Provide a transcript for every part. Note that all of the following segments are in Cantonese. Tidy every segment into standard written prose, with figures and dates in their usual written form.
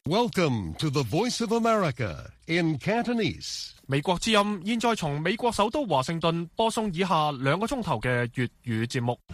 Welcome to the Voice of America in Cantonese. 美國之音現在從美國首都華盛頓播送以下2個鐘頭嘅粵語節目。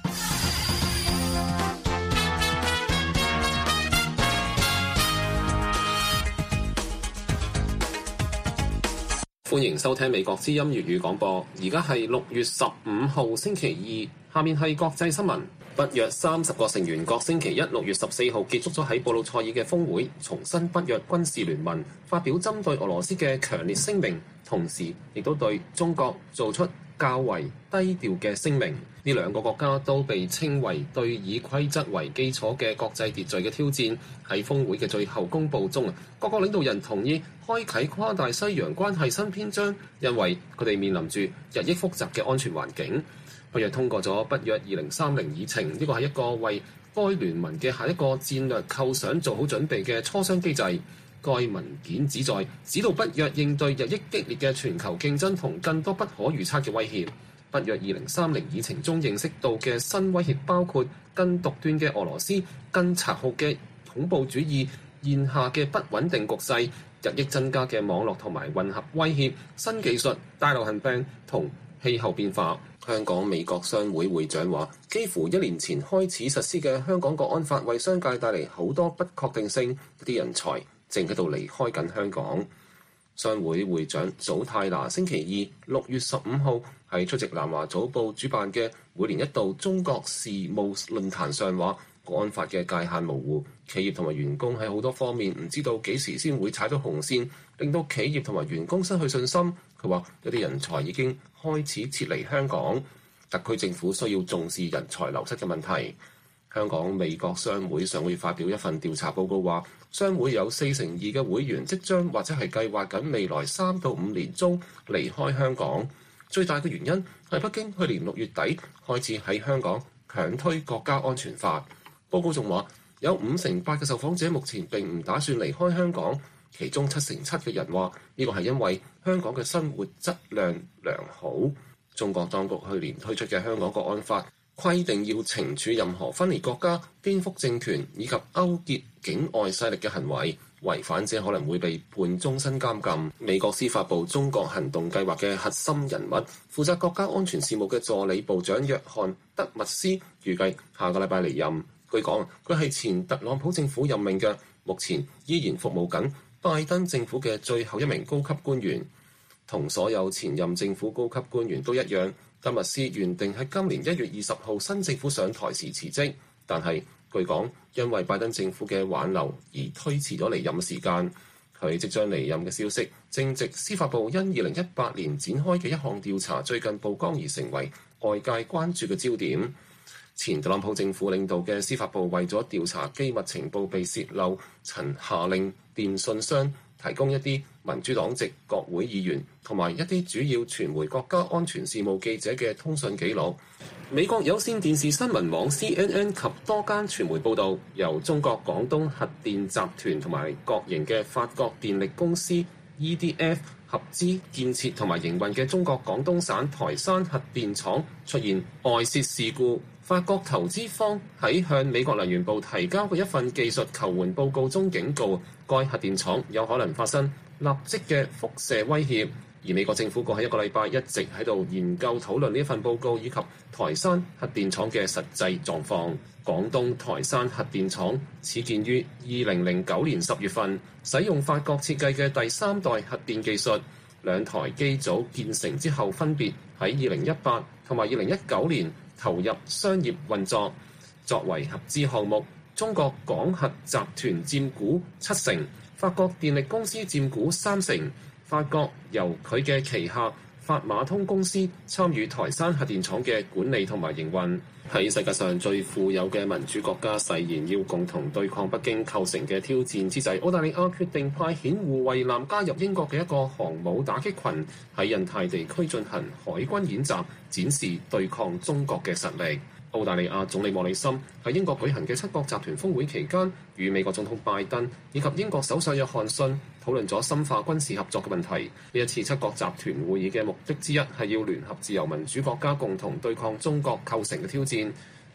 歡迎收聽美國之音粵語廣播。而家係6月15號星期二，下面係國際新聞。北約30個成員國星期一6月14號結束咗喺布魯塞爾嘅峰會，重申北約軍事聯盟發表針對俄羅斯嘅強烈聲明，同時亦都對中國做出較為低調嘅聲明。呢2個國家都被稱為對以規則為基礎嘅國際秩序嘅挑戰。喺峰會嘅最後公佈中，各國領導人同意開啟跨大西洋關係新篇章，因為佢哋面臨住日益複雜嘅安全環境。北約通過咗北約2030議程，呢個係一個為該聯盟嘅下一個戰略構想做好準備嘅磋商機制。該文件旨在指導北約應對日益激烈嘅全球競爭同更多不可預測嘅威脅。北約2030議程中認識到嘅新威脅包括更獨斷嘅俄羅斯、更殘酷嘅恐怖主義、現下嘅不穩定局勢、日益增加嘅網絡同埋混合威脅、新技術、大流行病同氣候變化。香港美國商會會長話，幾乎1年前開始實施嘅香港國安法為商界帶嚟好多不確定性，一啲人才正喺度離開緊香港。商會會長祖泰拿星期二6月15號喺出席南華早報主辦嘅每年一度中國事務論壇上話，國安法嘅界限模糊，企業同埋員工喺好多方面唔知道幾時先會踩到紅線，令到企業同埋員工失去信心。佢話有啲人才已經開始撤離香港，特區政府需要重視人才流失嘅問題。香港美國商會上個月發表一份調查報告話，商會有42%嘅會員即將或者係計劃緊未來3到5年中離開香港。最大嘅原因係北京去年6月底開始喺香港強推國家安全法。報告仲話有58%嘅受訪者目前並唔打算離開香港，其中7%嘅人話呢個係因為香港嘅生活質量良好。中國當局去年推出嘅香港國安法規定要懲處任何分裂國家、顛覆政權以及勾結境外勢力嘅行為，違反者可能會被判終身監禁。美國司法部中國行動計劃嘅核心人物、負責國家安全事務嘅助理部長約翰德密斯預計下個禮拜離任。據講，佢係前特朗普政府任命嘅，目前依然服務緊拜登政府嘅最後一名高級官員。同所有前任政府高級官員都一樣，德密斯原定喺今年1月20號新政府上台時辭職，但係據講因為拜登政府嘅挽留而推遲咗離任時間。佢即將離任嘅消息正值司法部因2018年展開嘅一項調查最近曝光而成為外界關注嘅焦點。前特朗普政府領導嘅司法部為咗調查機密情報被洩漏，曾下令電訊商提供一啲民主黨籍國會議員同埋一啲主要傳媒國家安全事務記者嘅通訊記錄。美國有線電視新聞網 CNN 及多間傳媒報導，由中國廣東核電集團同埋國營嘅法國電力公司 EDF 合資建設同埋營運嘅中國廣東省台山核電廠出現外泄事故。法國投資方喺向美國能源部提交嘅一份技術求援報告中警告，該核電廠有可能發生立即嘅輻射威脅。而美國政府過去1個禮拜一直喺度研究討論呢一份報告以及台山核電廠嘅實際狀況。廣東台山核電廠始建於2009年10月份，使用法國設計嘅第3代核電技術。2台機組建成之後，分別喺2018同埋2019年投入商業運作。作為合資項目，中國廣核集團佔股7%，法國電力公司佔股3%。法國由佢嘅旗下法馬通公司參與台山核電廠嘅管理同埋營運。喺世界上最富有嘅民主國家誓言要共同對抗北京構成嘅挑戰之際，澳大利亞決定派遣護衛艦加入英國嘅一個航母打擊群，喺印太地區進行海軍演習，展示對抗中國嘅實力。澳大利亞總理莫里森喺英國舉行嘅7國集團峰會期間，與美國總統拜登以及英國首相約翰遜討論咗深化軍事合作嘅問題。呢一次7國集團會議嘅目的之一係要聯合自由民主國家共同對抗中國構成嘅挑戰。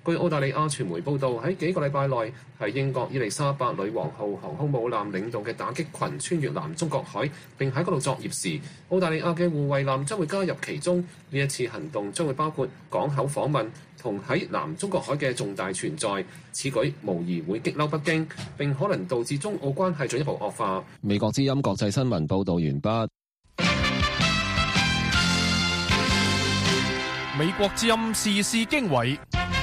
據澳大利亞傳媒報道，喺幾個禮拜內，喺英國伊麗莎白女王號航空母艦領導嘅打擊群穿越南中國海，並喺嗰度作業時，澳大利亞嘅護衛艦將會加入其中。呢一次行動將會包括港口訪問同喺南中國海嘅重大存在。此舉無疑會激嬲北京，並可能導致中澳關係進一步惡化。美國之音國際新聞報導完畢。 美國之音時事經緯。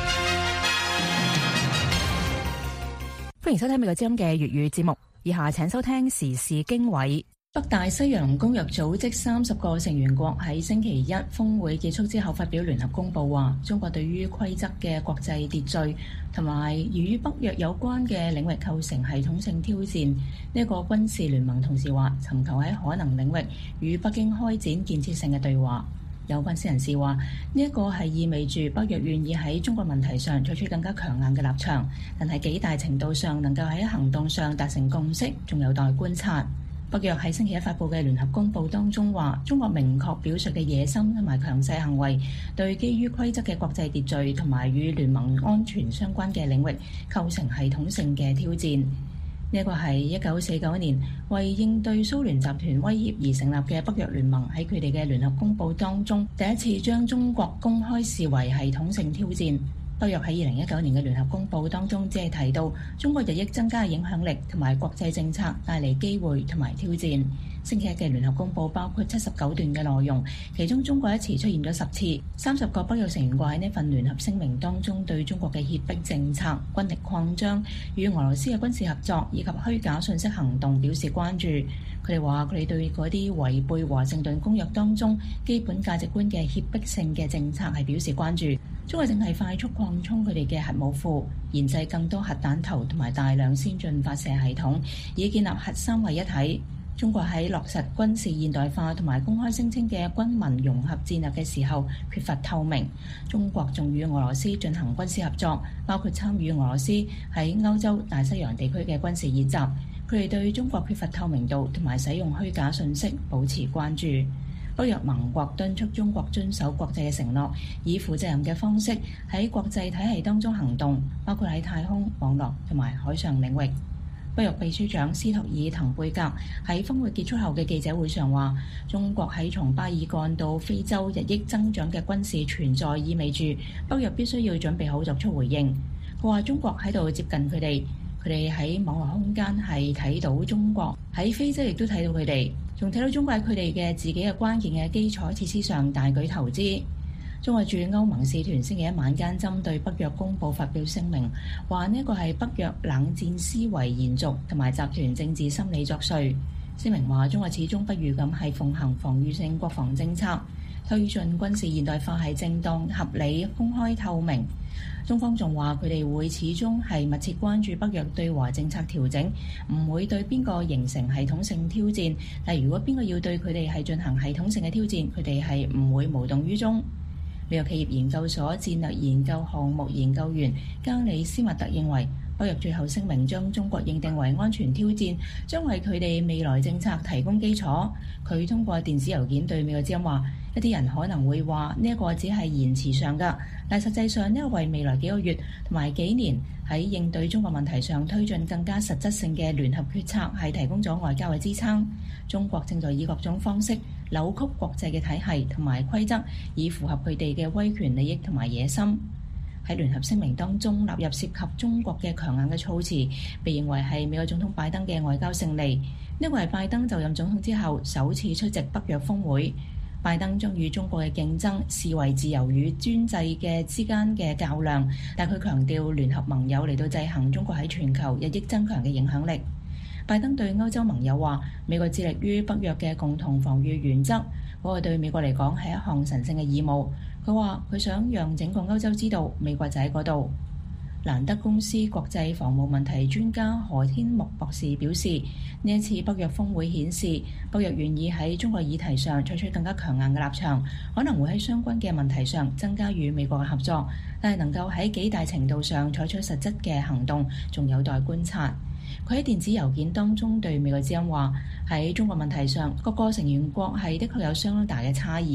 歡迎收聽美國之音嘅粵語節目，以下請收聽時事經緯。北大西洋公約組織30個成員國喺星期一峰會結束之後發表聯合公報，話中國對於規則嘅國際秩序同埋與北約有關嘅領域構成系統性挑戰。呢個軍事聯盟同時話尋求喺可能領域與北京開展建設性嘅對話。有分析人士話，呢一個係意味住北約願意喺中國問題上採取更加強硬嘅立場，但係幾大程度上能夠喺行動上達成共識，仲有待觀察。北約喺星期一發布嘅聯合公報當中話，中國明確表述嘅野心同埋強勢行為，對基於規則嘅國際秩序同埋與聯盟安全相關嘅領域構成系統性嘅挑戰。呢個係1949年為應對蘇聯集團威脅而成立嘅北約聯盟，喺佢哋嘅聯合公報當中第一次將中國公開視為系統性挑戰。北約喺2019年嘅聯合公報當中只係提到中國日益增加嘅影響力同埋國際政策帶嚟機會同埋挑戰。星期一嘅聯合公報包括79段嘅內容，其中中國一詞出現咗10次。30個北約成員國喺呢份聯合聲明當中對中國嘅脅迫政策、軍力擴張、與俄羅斯嘅軍事合作以及虛假信息行動表示關注。佢哋話佢哋對嗰啲違背華盛頓公約當中基本價值觀嘅脅迫性嘅政策係表示關注。中國正係快速擴充佢哋嘅核武庫，研製更多核彈頭同埋大量先進發射系統，以建立核三位一體。中國喺落實軍事現代化同埋公開聲稱嘅軍民融合戰略嘅時候缺乏透明。中國仲與俄羅斯進行軍事合作，包括參與俄羅斯喺歐洲大西洋地區嘅軍事演習。佢哋對中國缺乏透明度同埋使用虛假信息保持關注。北約盟國敦促中國遵守國際嘅承諾，以負責任嘅方式喺國際體系當中行動，包括喺太空、網絡同埋海上領域。北約秘書長斯托爾滕貝格喺峰會結束後嘅記者會上話，中國喺從巴爾幹到非洲日益增長嘅軍事存在，意味住北約必須要準備好作出回應。佢話中國喺度接近佢哋，佢哋喺網絡空間係睇到中國，喺非洲亦都睇到佢哋，仲睇到中國喺佢哋嘅自己嘅關鍵嘅基礎設施上大舉投資。中國駐歐盟使團星期一晚間針對北約公佈發表聲明，話呢個係北約冷戰思維延續同埋集團政治心理作祟。聲明話中國始終不渝咁係奉行防禦性國防政策，推進軍事現代化係正當、合理、公開、透明。中方仲話佢哋會始終係密切關注北約對華政策調整，唔會對邊個形成系統性挑戰。但如果邊個要對佢哋係進行系統性嘅挑戰，佢哋係唔會無動於衷。美國企業研究所戰略研究項目研究員加里斯密特認為，北約最後聲明將中國認定為安全挑戰，將為佢哋未來政策提供基礎。佢通過電子郵件對美國之音話，一啲人可能會話呢一個只係言辭上㗎，但實際上呢個為未來幾個月同埋幾年喺應對中國問題上推進更加實質性嘅聯合決策係提供咗外交嘅支撐。中國正在以各種方式扭曲國際嘅體系同埋規則，以符合佢哋嘅威權利益同埋野心。喺聯合聲明當中納入涉及中國嘅強硬嘅措辭，被認為係美國總統拜登嘅外交勝利。呢個係拜登就任總統之後首次出席北約峰會。拜登將與中國嘅競爭視為自由與專制嘅之間嘅較量，但佢強調聯合盟友嚟到制衡中國喺全球日益增強嘅影響力。拜登對歐洲盟友話，美國致力於北約嘅共同防禦原則，嗰個對美國嚟講係一項神聖嘅義務。佢話佢想讓整個歐洲知道美國就喺嗰度。蘭德公司國際防務問題專家何天木博士表示，呢一次北約峰會顯示北約願意喺中國議題上採取更加強硬嘅立場，可能會喺相關嘅問題上增加與美國嘅合作，但係能夠喺幾大程度上採取實質嘅行動，仲有待觀察。佢喺電子郵件當中對美國之音話，喺中國問題上各個成員國係的確有相當大嘅差異。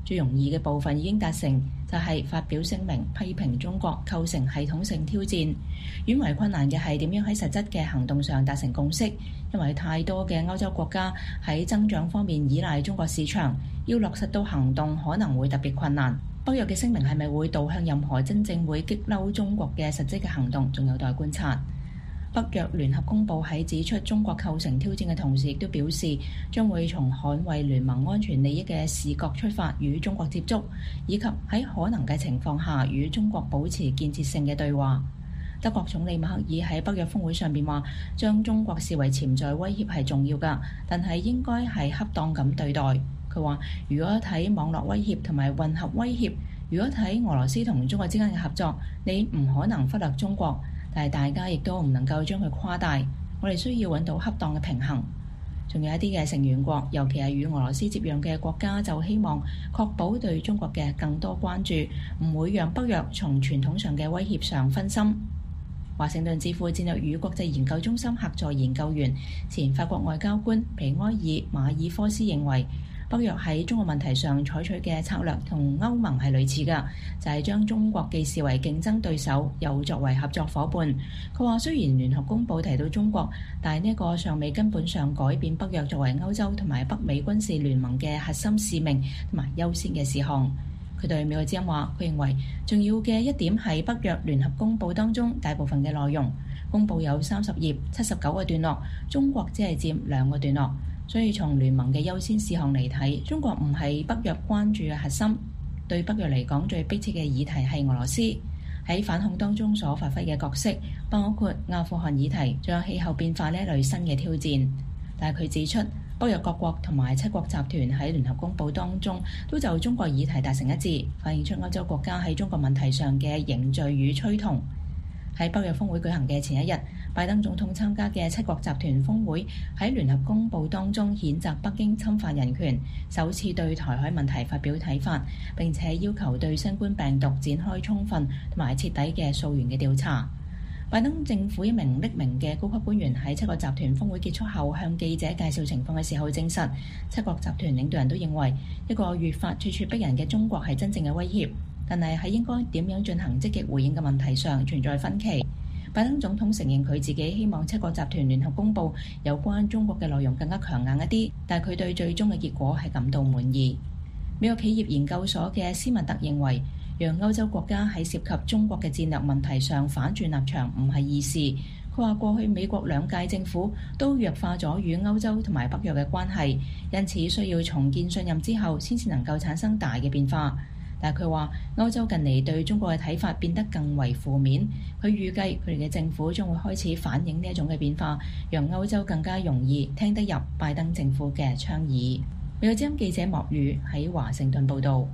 最容易嘅部分已經達成，就係發表聲明批評中國構成系統性挑戰。遠為困難嘅係點樣喺實質嘅行動上達成共識，因為太多嘅歐洲國家喺增長方面依賴中國市場，要落實到行動可能會特別困難。北約嘅聲明係咪會導向任何真正會激嬲中國嘅實際嘅行動，仲有待觀察。北約聯合公報喺指出中國構成挑戰嘅同時，亦都表示將會從捍衛聯盟安全利益嘅視角出發與中國接觸，以及喺可能嘅情況下與中國保持建設性嘅對話。德國總理默克爾喺北約峰會上邊話，將中國視為潛在威脅係重要㗎，但係應該係恰當咁對待。佢話：如果睇網絡威脅同埋混合威脅，如果睇俄羅斯同中國之間嘅合作，你唔可能忽略中國。但係大家亦都唔能夠將佢誇大，我哋需要揾到恰當嘅平衡。仲有一啲嘅成員國，尤其係與俄羅斯接壤嘅國家，就希望確保對中國嘅更多關注，唔會讓北約從傳統上嘅威脅上分心。華盛頓智庫戰略與國際研究中心客座研究員、前法國外交官皮埃爾馬爾科斯認為，北約喺中國問題上採取嘅策略同歐盟係類似㗎，就係將中國既視為競爭對手，又作為合作夥伴。佢話：雖然聯合公報提到中國，但係呢個尚未根本上改變北約作為歐洲同埋北美軍事聯盟嘅核心使命同埋優先嘅事項。佢對美國之音話：佢認為重要嘅一點係北約聯合公報當中大部分嘅內容，公報有30頁79個段落，中國只係佔2個段落。所以從聯盟嘅優先事項嚟睇，中國唔係北約關注嘅核心。對北約嚟講，最迫切嘅議題係俄羅斯喺反恐當中所發揮嘅角色，包括阿富汗議題，仲有氣候變化呢一類新嘅挑戰。但係佢指出，北約各國同埋7國集團喺聯合公報當中都就中國議題達成一致，反映出歐洲國家喺中國問題上嘅凝聚與趨同。喺北約峰會舉行嘅前一日，拜登總統參加嘅7國集團峰會喺聯合公報當中譴責北京侵犯人權，首次對台海問題發表睇法，並且要求對新冠病毒展開充分同埋徹底嘅溯源嘅調查。拜登政府一名匿名嘅高級官員喺7國集團峰會結束後向記者介紹情況嘅時候證實，7國集團領導人都認為一個越發處處逼人嘅中國係真正嘅威脅，但係喺應該點樣進行積極回應嘅問題上存在分歧。拜登總統承認佢自己希望7國集團聯合公報有關中國嘅內容更加強硬一啲，但係佢對最終嘅結果係感到滿意。美國企業研究所嘅斯密特認為，讓歐洲國家喺涉及中國嘅戰略問題上反轉立場唔係易事。佢話過去美國2屆政府都弱化咗與歐洲同埋北約嘅關係，因此需要重建信任之後先至能夠產生大嘅變化。但係佢話歐洲近嚟對中國嘅睇法變得更為負面，佢預計佢哋嘅政府將會開始反映呢一種嘅變化，讓歐洲更加容易聽得入拜登政府嘅倡議。美國之音記者莫宇喺華盛頓報導。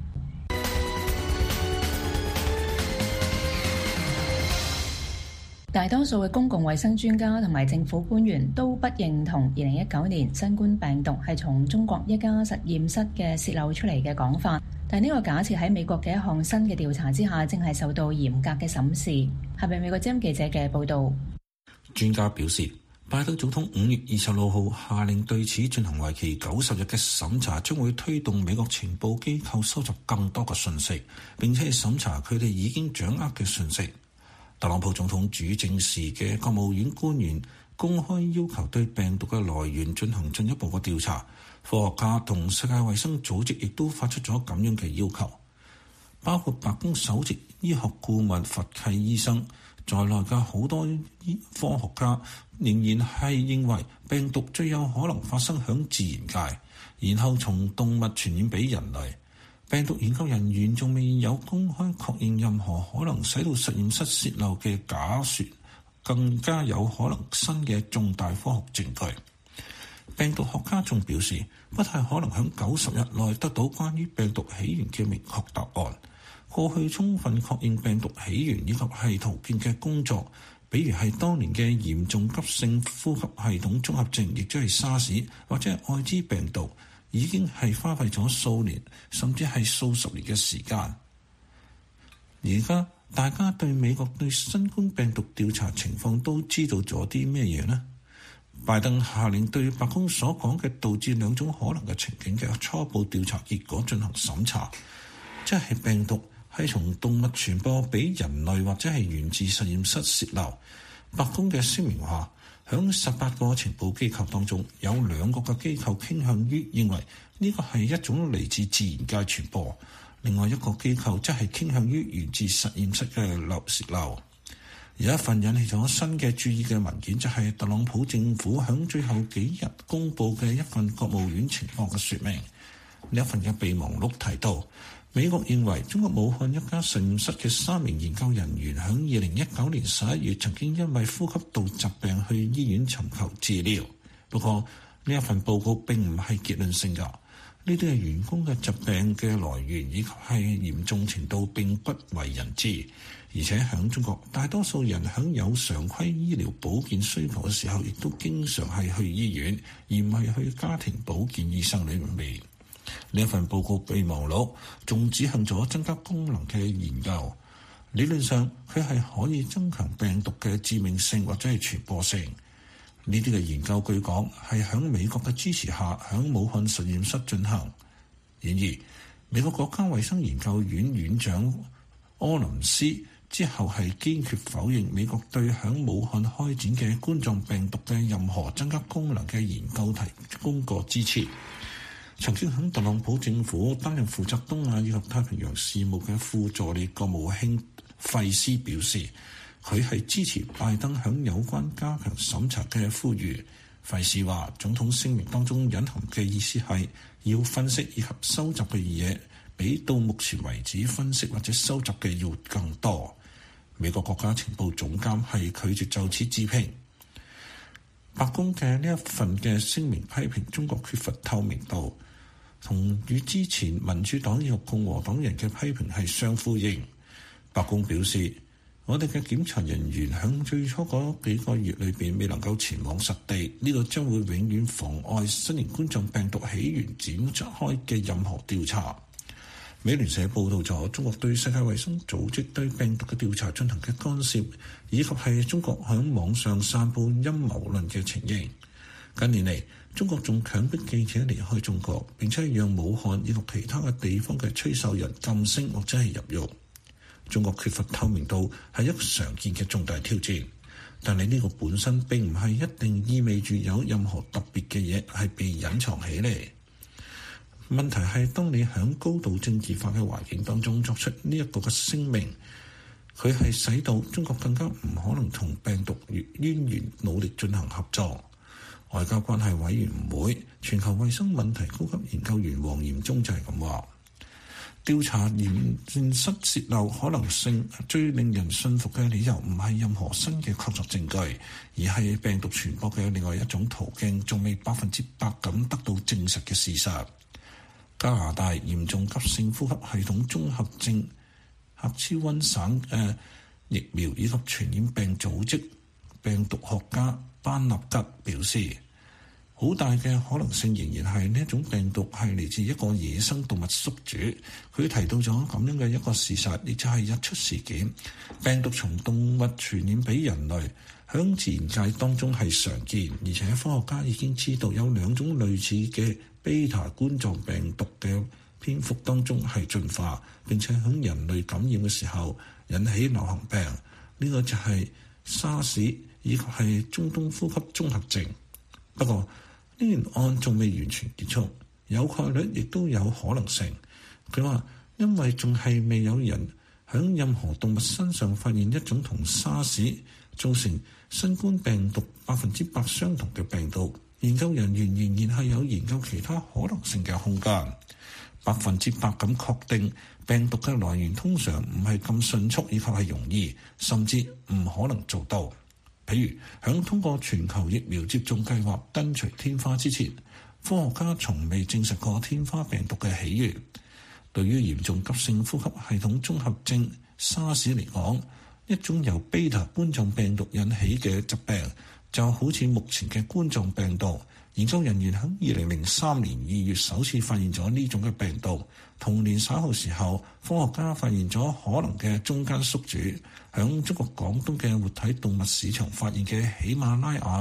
大多數嘅公共衛生專家同埋政府官員都不認同2019年新冠病毒係從中國一家實驗室嘅洩漏出嚟嘅講法。但呢個假設喺美國嘅一項新嘅調查之下，正係受到嚴格嘅審視。係咪美國之音記者嘅報導？ 專家表示，拜登總統5月26號下令對此進行為期90日嘅審查，將會推動美國情報機構收集更多嘅信息，並且係審查佢哋已經掌握嘅信息。特朗普總統主政時嘅國務院官員公開要求對病毒嘅來源進行進一步嘅調查。科學家同世界衛生組織亦都發出咗咁樣嘅要求，包括白宮首席醫學顧問佛契醫生在內嘅好多科學家仍然係認為病毒最有可能發生響自然界，然後從動物傳染俾人類。病毒研究人員仲未有公開確認任何可能使到實驗室洩漏嘅假說，更加有可能新嘅重大科學證據。病毒學家仲表示，不太可能喺90日內得到關於病毒起源嘅明確答案。過去充分確認病毒起源以及係途徑嘅工作，比如係當年嘅嚴重急性呼吸系統綜合症，亦即係 SARS 或者係愛滋病毒，已經係花費咗數年甚至係數十年嘅時間。而家大家對美國對新冠病毒調查情況都知道咗啲咩嘢呢？ 拜登下令對白宮所講嘅導致兩種可能嘅情景嘅初步調查結果進行審查，即係病毒係從動物傳播俾人類或者係源自實驗室洩漏。白宮嘅聲明話，響18個情報機構當中，有2個嘅機構傾向於認為呢個係一種嚟自自然界傳播，另外一個機構則係傾向於源自實驗室嘅洩漏。有一份引起咗新嘅注意嘅文件，就係特朗普政府響最後幾日公布嘅一份國務院情況嘅說明。呢一份嘅備忘錄提到，美國認為中國武漢一家實驗室嘅3名研究人員響2019年11月曾經因為呼吸道疾病去醫院尋求治療。不過呢一份報告並唔係結論性㗎，呢啲係員工嘅疾病嘅來源以及係嚴重程度並不為人知。而且響中國，大多數人響有常規醫療保健需求嘅時候，亦都經常係去醫院，而唔係去家庭保健醫生裏面。呢一份報告備忘錄仲指向咗增加功能嘅研究，理論上佢係可以增強病毒嘅致命性或者係傳播性。呢啲嘅研究據講係響美國嘅支持下響武漢實驗室進行。然而，美國國家衛生研究院院長柯林斯之後係堅決否認美國對響武漢開展嘅冠狀病毒嘅任何增加功能嘅研究提供過支持。曾經響特朗普政府擔任負責東亞以及太平洋事務嘅副助理國務卿費斯表示，佢係支持拜登響有關加強審查嘅呼籲。費斯話，總統聲明當中隱含嘅意思係要分析以及收集嘅嘢比到目前為止分析或者收集嘅要更多。美國國家情報總監係拒絕就此置評。白宮嘅呢一份嘅聲明批評中國缺乏透明度，同與之前民主黨以及共和黨人嘅批評係相呼應。白宮表示，我哋嘅檢查人員響最初嗰幾個月裏邊未能夠前往實地，呢個將會永遠妨礙新型冠狀病毒起源展開嘅任何調查。美聯社報道咗中國對世界衛生組織對病毒嘅調查進行嘅干涉，以及係中國響網上散佈陰謀論嘅情形。近年嚟，中國仲強迫記者離開中國，並且讓武漢以及其他嘅地方嘅吹哨人噤聲或者係入獄。中國缺乏透明度係一個常見嘅重大挑戰，但係呢個本身並唔係一定意味住有任何特別嘅嘢係被隱藏起嚟。問題係，當你喺高度政治化嘅環境當中作出呢一個嘅聲明，佢係使到中國更加唔可能同病毒淵源努力進行合作。外交關係委員會全球衛生問題高級研究員黃炎忠就係咁話，調查實驗室洩漏可能性最令人信服嘅理由唔係任何新嘅確鑿證據，而係病毒傳播嘅另外一種途徑仲未100%咁得到證實嘅事實。加拿大嚴重急性呼吸系統綜合症克超溫省疫苗以及傳染病組織病毒學家班納吉表示，好大嘅可能性仍然係呢一種病毒係嚟自一個野生動物宿主。佢提到咗咁樣嘅一個事實，亦就係日出事件，病毒從動物傳染俾人類，響自然界當中係常見，而且科學家已經知道有2種類似嘅Beta 冠狀病毒嘅蝙蝠當中係進化，並且響人類感染嘅時候引起流行病。呢個就係沙士以及係中東呼吸綜合症。不過呢件案仲未完全結束，有概率亦都有可能性。佢話因為仲係未有人響任何動物身上發現一種同沙士造成新冠病毒100%相同嘅病毒，研究人員仍然係有研究其他可能性嘅空間。100%咁確定病毒嘅來源通常唔係咁迅速以及係容易，甚至唔可能做到。譬如響通過全球疫苗接種計劃根除天花之前，科學家從未證實過天花病毒嘅起源。對於嚴重急性呼吸系統綜合症沙士嚟講，一種由 Beta 冠狀病毒引起嘅疾病，就好似目前嘅冠狀病毒。研究人員喺2003年2月首次發現咗呢種嘅病毒，同年稍後時候，科學家發現咗可能嘅中間宿主，響中國廣東嘅活體動物市場發現嘅喜馬拉雅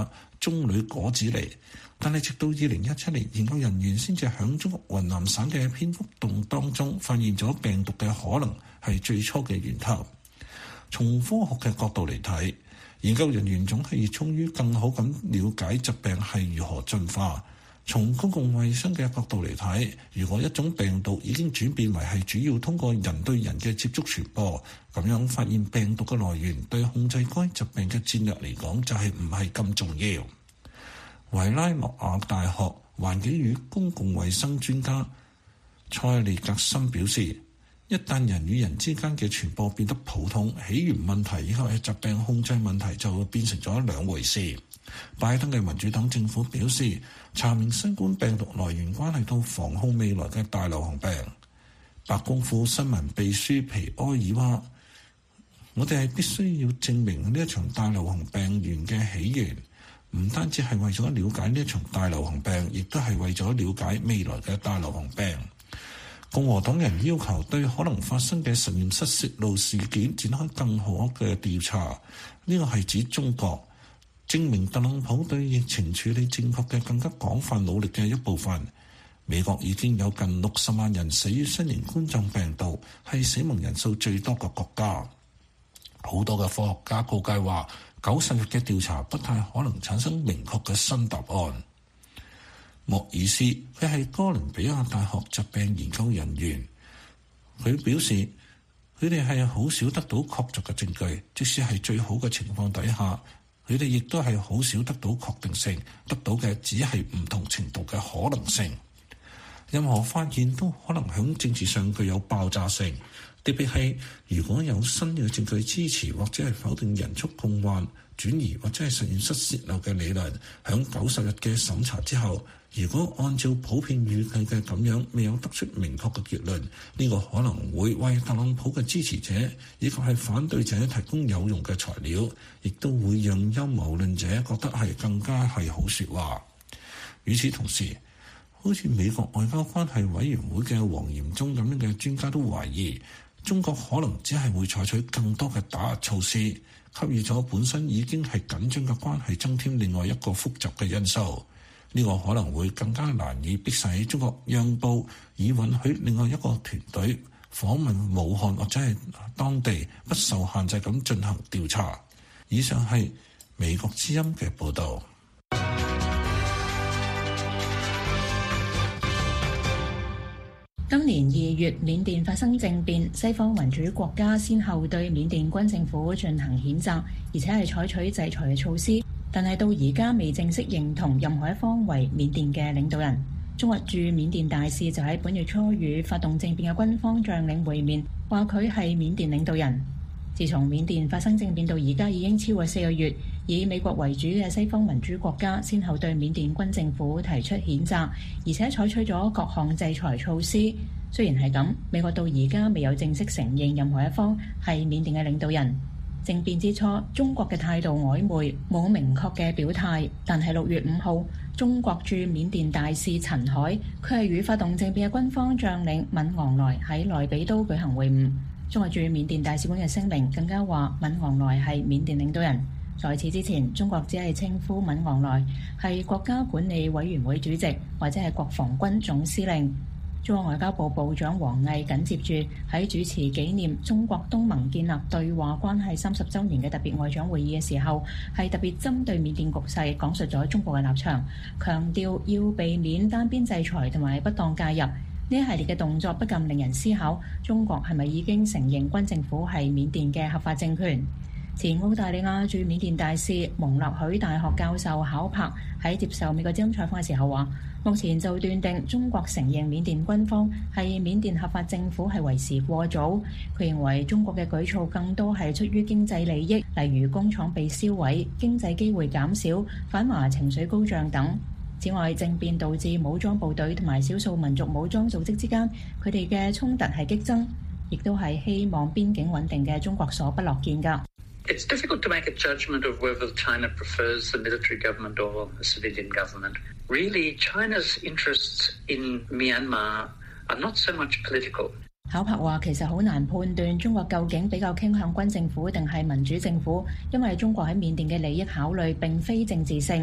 棕櫚果子狸，但係直到2017年，研究人員先至響中國雲南省嘅蝙蝠洞當中發現咗病毒嘅可能係最初嘅源頭。從科學嘅角度嚟睇，研究人員總係熱衷於更好咁了解疾病係如何進化。從公共衛生嘅角度嚟睇，如果一種病毒已經轉變為係主要通過人對人嘅接觸傳播，咁樣發現病毒嘅來源對控制該疾病嘅戰略嚟講就係唔係咁重要。維拉諾亞大學環境與公共衛生專家塞利格森表示，一旦人與人之間嘅傳播變得普通，起源問題以及係疾病控制問題就會變成咗兩回事。拜登嘅民主黨政府表示，查明新冠病毒來源關係到防控未來嘅大流行病。白宮副新聞秘書皮埃爾話：我哋係必須要證明呢一場大流行病源嘅起源，唔單止係為咗了解呢一場大流行病，亦都係為咗了解未來嘅大流行病。共和黨人要求對可能發生嘅實驗室泄露事件展開更好嘅調查，呢個係指中國，證明特朗普對疫情處理正確嘅更加廣泛努力嘅一部分。美國已經有近60萬人死於新型冠狀病毒，係死亡人數最多嘅國家。好多嘅科學家告誡話，90日嘅調查不太可能產生明確嘅新答案。莫爾斯，佢係哥倫比亞大學疾病研究人員，佢表示佢哋係好少得到確鑿嘅證據，即使係最好嘅情況底下，佢哋亦都係好少得到確定性，得到嘅只係唔同程度嘅可能性。任何發現都可能喺政治上具有爆炸性，特別係如果有新嘅證據支持或者係否定人畜共患、轉移或者係實驗室泄漏嘅理論，喺90日嘅審查之後，如果按照普遍預計嘅咁樣未有得出明確嘅結論，呢個可能會為特朗普嘅支持者以及係反對者提供有用嘅材料，亦都會讓陰謀論者覺得係更加係好説話。與此同時，好似美國外交關係委員會嘅黃嚴忠咁樣嘅專家都懷疑，中國可能只係會採取更多嘅打壓措施，給予咗本身已經係緊張嘅關係增添另外一個複雜嘅因素。呢個可能會更加難以迫使中國讓步，以允許另外一個團隊訪問武漢或者係當地不受限制咁進行調查。以上係美國之音嘅報導。 今年2月，緬甸發生政變，西方民主國家先後對緬甸軍政府進行譴責，而且係採取制裁嘅措施。但係到而家未正式認同任何一方為緬甸嘅領導人。中國駐緬甸大使就喺本月初與發動政變嘅軍方將領會面，話佢係緬甸領導人。自從緬甸發生政變到而家已經超過4個月，以美國為主嘅西方民主國家先後對緬甸軍政府提出譴責，而且採取咗各項制裁措施。雖然係咁，美國到而家未有正式承認任何一方係緬甸嘅領導人。政變之初，中國嘅態度曖昧，冇明確嘅表態。但係6月5號，中國駐緬甸大使陳海，佢係與發動政變嘅軍方將領敏昂萊喺內比都舉行會晤。中國駐緬甸大使館嘅聲明更加話，敏昂萊係緬甸領導人。在此之前，中國只係稱呼敏昂萊係國家管理委員會主席或者係國防軍總司令。中國外交部部長王毅緊接住喺主持紀念中國東盟建立對話關係30週年嘅特別外長會議嘅時候，係特別針對緬甸局勢講述咗中國嘅立場，強調要避免單邊制裁同埋不當介入。呢一系列嘅動作不禁令人思考，中國係咪已經承認軍政府係緬甸嘅合法政權？前澳大利亞駐緬甸大使蒙納許大學教授考柏喺接受美國之音採訪嘅時候話，目前就斷定中國承認緬甸軍方係緬甸合法政府係為時過早。佢認為中國嘅舉措更多係出於經濟利益，例如工廠被燒毀、經濟機會減少、反華情緒高漲等。此外，政變導致武裝部隊同埋少數民族武裝組織之間佢哋嘅衝突係激增，亦都係希望邊境穩定嘅中國所不樂見㗎。 It's difficult to make a judgment of whether China prefers a military government or a civilian government. Really, China's interests in Myanmar are not so much political. 考柏話：其實好難判斷中國究竟比較傾向軍政府定係民主政府，因為中國喺緬甸嘅利益考慮並非政治性。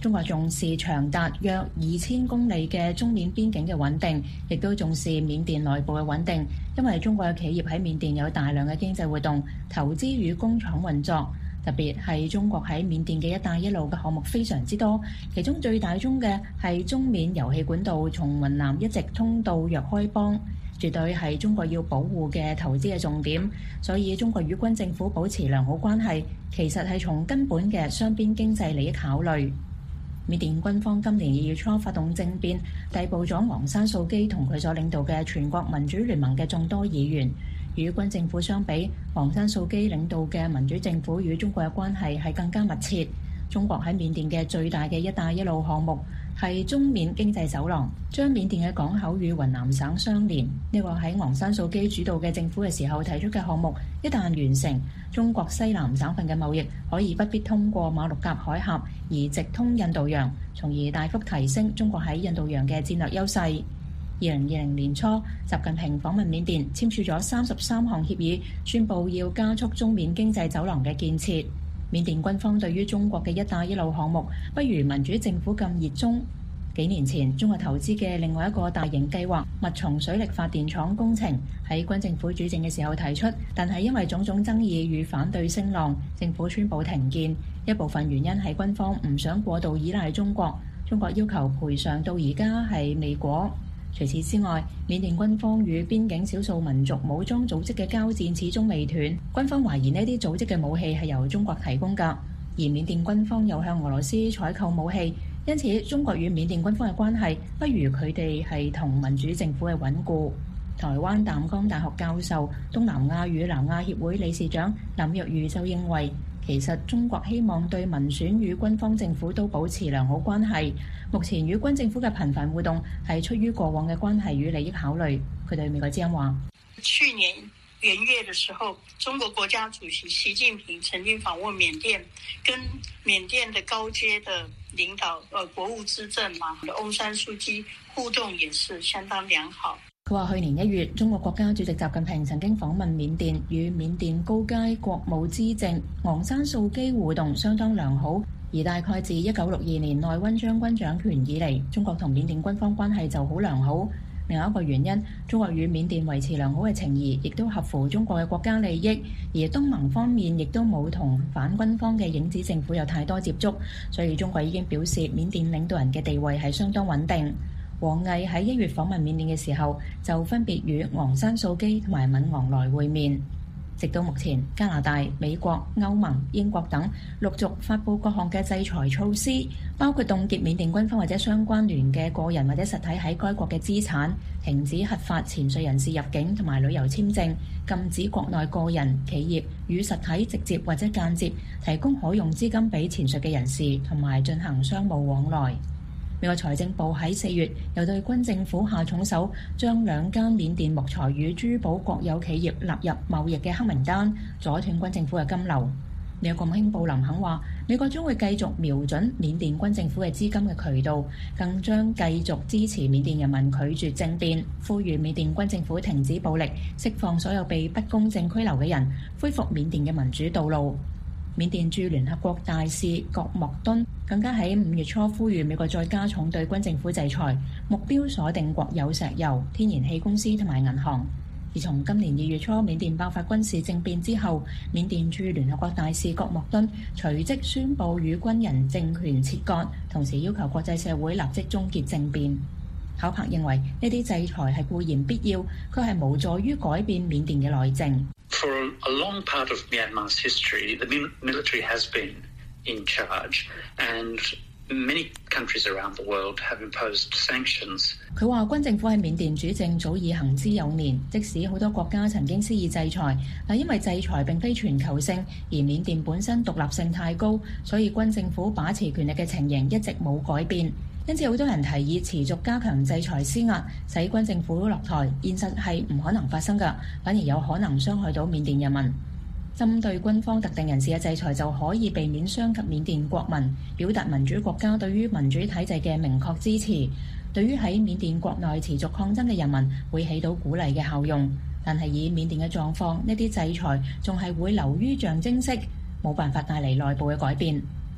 中國重視長達約2000公里嘅中緬邊境嘅穩定，亦都重視緬甸內部嘅穩定，因為中國嘅企業喺緬甸有大量嘅經濟活動、投資與工廠運作，特別係中國喺緬甸嘅一帶一路嘅項目非常之多，其中最大宗嘅係中緬油氣管道從雲南一直通到若開邦，絕對係中國要保護嘅投資嘅重點，所以中國與軍政府保持良好關係，其實係從根本嘅雙邊經濟利益考慮。緬甸軍方今年2月初發動政變，逮捕咗昂山素基同佢所領導嘅全國民主聯盟嘅眾多議員。與軍政府相比，昂山素基領導嘅民主政府與中國嘅關係係更加密切。中國喺緬甸嘅最大嘅一帶一路項目係中緬經濟走廊，將緬甸嘅港口與雲南省相連。呢個喺昂山素基主導嘅政府嘅時候提出嘅項目，一旦完成，中國西南省份嘅貿易可以不必通過馬六甲海峽而直通印度洋，從而大幅提升中國喺印度洋嘅戰略優勢。2020年初，習近平訪問緬甸，簽署咗33項協議，宣布要加速中緬經濟走廊嘅建設。緬甸軍方對於中國嘅一帶一路項目不如民主政府咁熱衷。幾年前，中國投資嘅另外一個大型計劃密松水力發電廠工程喺軍政府主政嘅時候提出，但係因為種種爭議與反對聲浪，政府宣布停建。一部分原因係軍方唔想過度依賴中國，中國要求賠償到而家係未果。除此之外，緬甸軍方與邊境少數民族武裝組織嘅交戰始終未斷，軍方懷疑呢啲組織嘅武器係由中國提供㗎，而緬甸軍方又向俄羅斯採購武器，因此中國與緬甸軍方嘅關係不如佢哋係同民主政府嘅穩固。台灣淡江大學教授、東南亞與南亞協會理事長林若如就認為，其實中國希望對民選與軍方政府都保持良好關係，目前與軍政府嘅頻繁互動係出於過往嘅關係與利益考慮。佢對美國之音話： 去年元月嘅時候，中國國家主席習近平曾經訪問緬甸，跟緬甸的高階的領導，國務資政翁山蘇姬互動也是相當良好。 佢話：去年1月，中國國家主席習近平曾經訪問緬甸，與緬甸高階國務資政昂山素基互動相當良好。而大概自1962年內溫將軍掌權以嚟，中國同緬甸軍方關係就好良好。另外一個原因，中國與緬甸維持良好嘅情誼，亦都合乎中國嘅國家利益。而東盟方面亦都冇同反軍方嘅影子政府有太多接觸，所以中國已經表示緬甸領導人嘅地位係相當穩定。王毅喺1月訪問緬甸嘅時候，就分別與昂山素基同埋敏昂萊會面。直到目前，加拿大、美國、歐盟、英國等陸續發布各項嘅制裁措施，包括凍結緬甸軍方或者相關聯嘅個人或者實體喺該國嘅資產，停止合法潛水人士入境同埋旅遊簽證，禁止國內個人、企業與實體直接或者間接提供可用資金俾潛水嘅人士，同埋進行商務往來。美國財政部喺4月又對軍政府下重手，將2間緬甸木材與珠寶國有企業納入貿易嘅黑名單，阻斷軍政府嘅金流。美國國務卿布林肯話，美國將會繼續瞄準緬甸軍政府嘅資金嘅渠道，更將繼續支持緬甸人民拒絕政變，呼籲緬甸軍政府停止暴力，釋放所有被不公正拘留嘅人，恢復緬甸嘅民主道路。緬甸駐聯合國大使郭莫敦更加喺5月初呼籲美國再加重對軍政府制裁，目標鎖定國有石油、天然氣公司同埋銀行。而從今年2月初緬甸爆發軍事政變之後，緬甸駐聯合國大使郭莫敦隨即宣布與軍人政權切割，同時要求國際社會立即終結政變。考柏認為呢啲制裁係固然必要，卻係無助於改變緬甸嘅內政。 For a long part of Myanmar's history, the military has been in charge, and many countries around the world have imposed sanctions. 佢話軍政府喺緬甸主政早已行之有年，即使好多國家曾經施以制裁，但因為制裁並非全球性，而緬甸本身獨立性太高，所以軍政府把持權力嘅情形一直冇改變。因此好多人提議持續加強制裁施壓，使軍政府落台，現實係唔可能發生㗎，反而有可能傷害到緬甸人民。針對軍方特定人士嘅制裁就可以避免傷及緬甸國民，表達民主國家對於民主體制嘅明確支持。對於喺緬甸國內持續抗爭嘅人民會起到鼓勵嘅效用。但係以緬甸嘅狀況，呢啲制裁仲係會流於象徵式，冇辦法帶嚟內部嘅改變。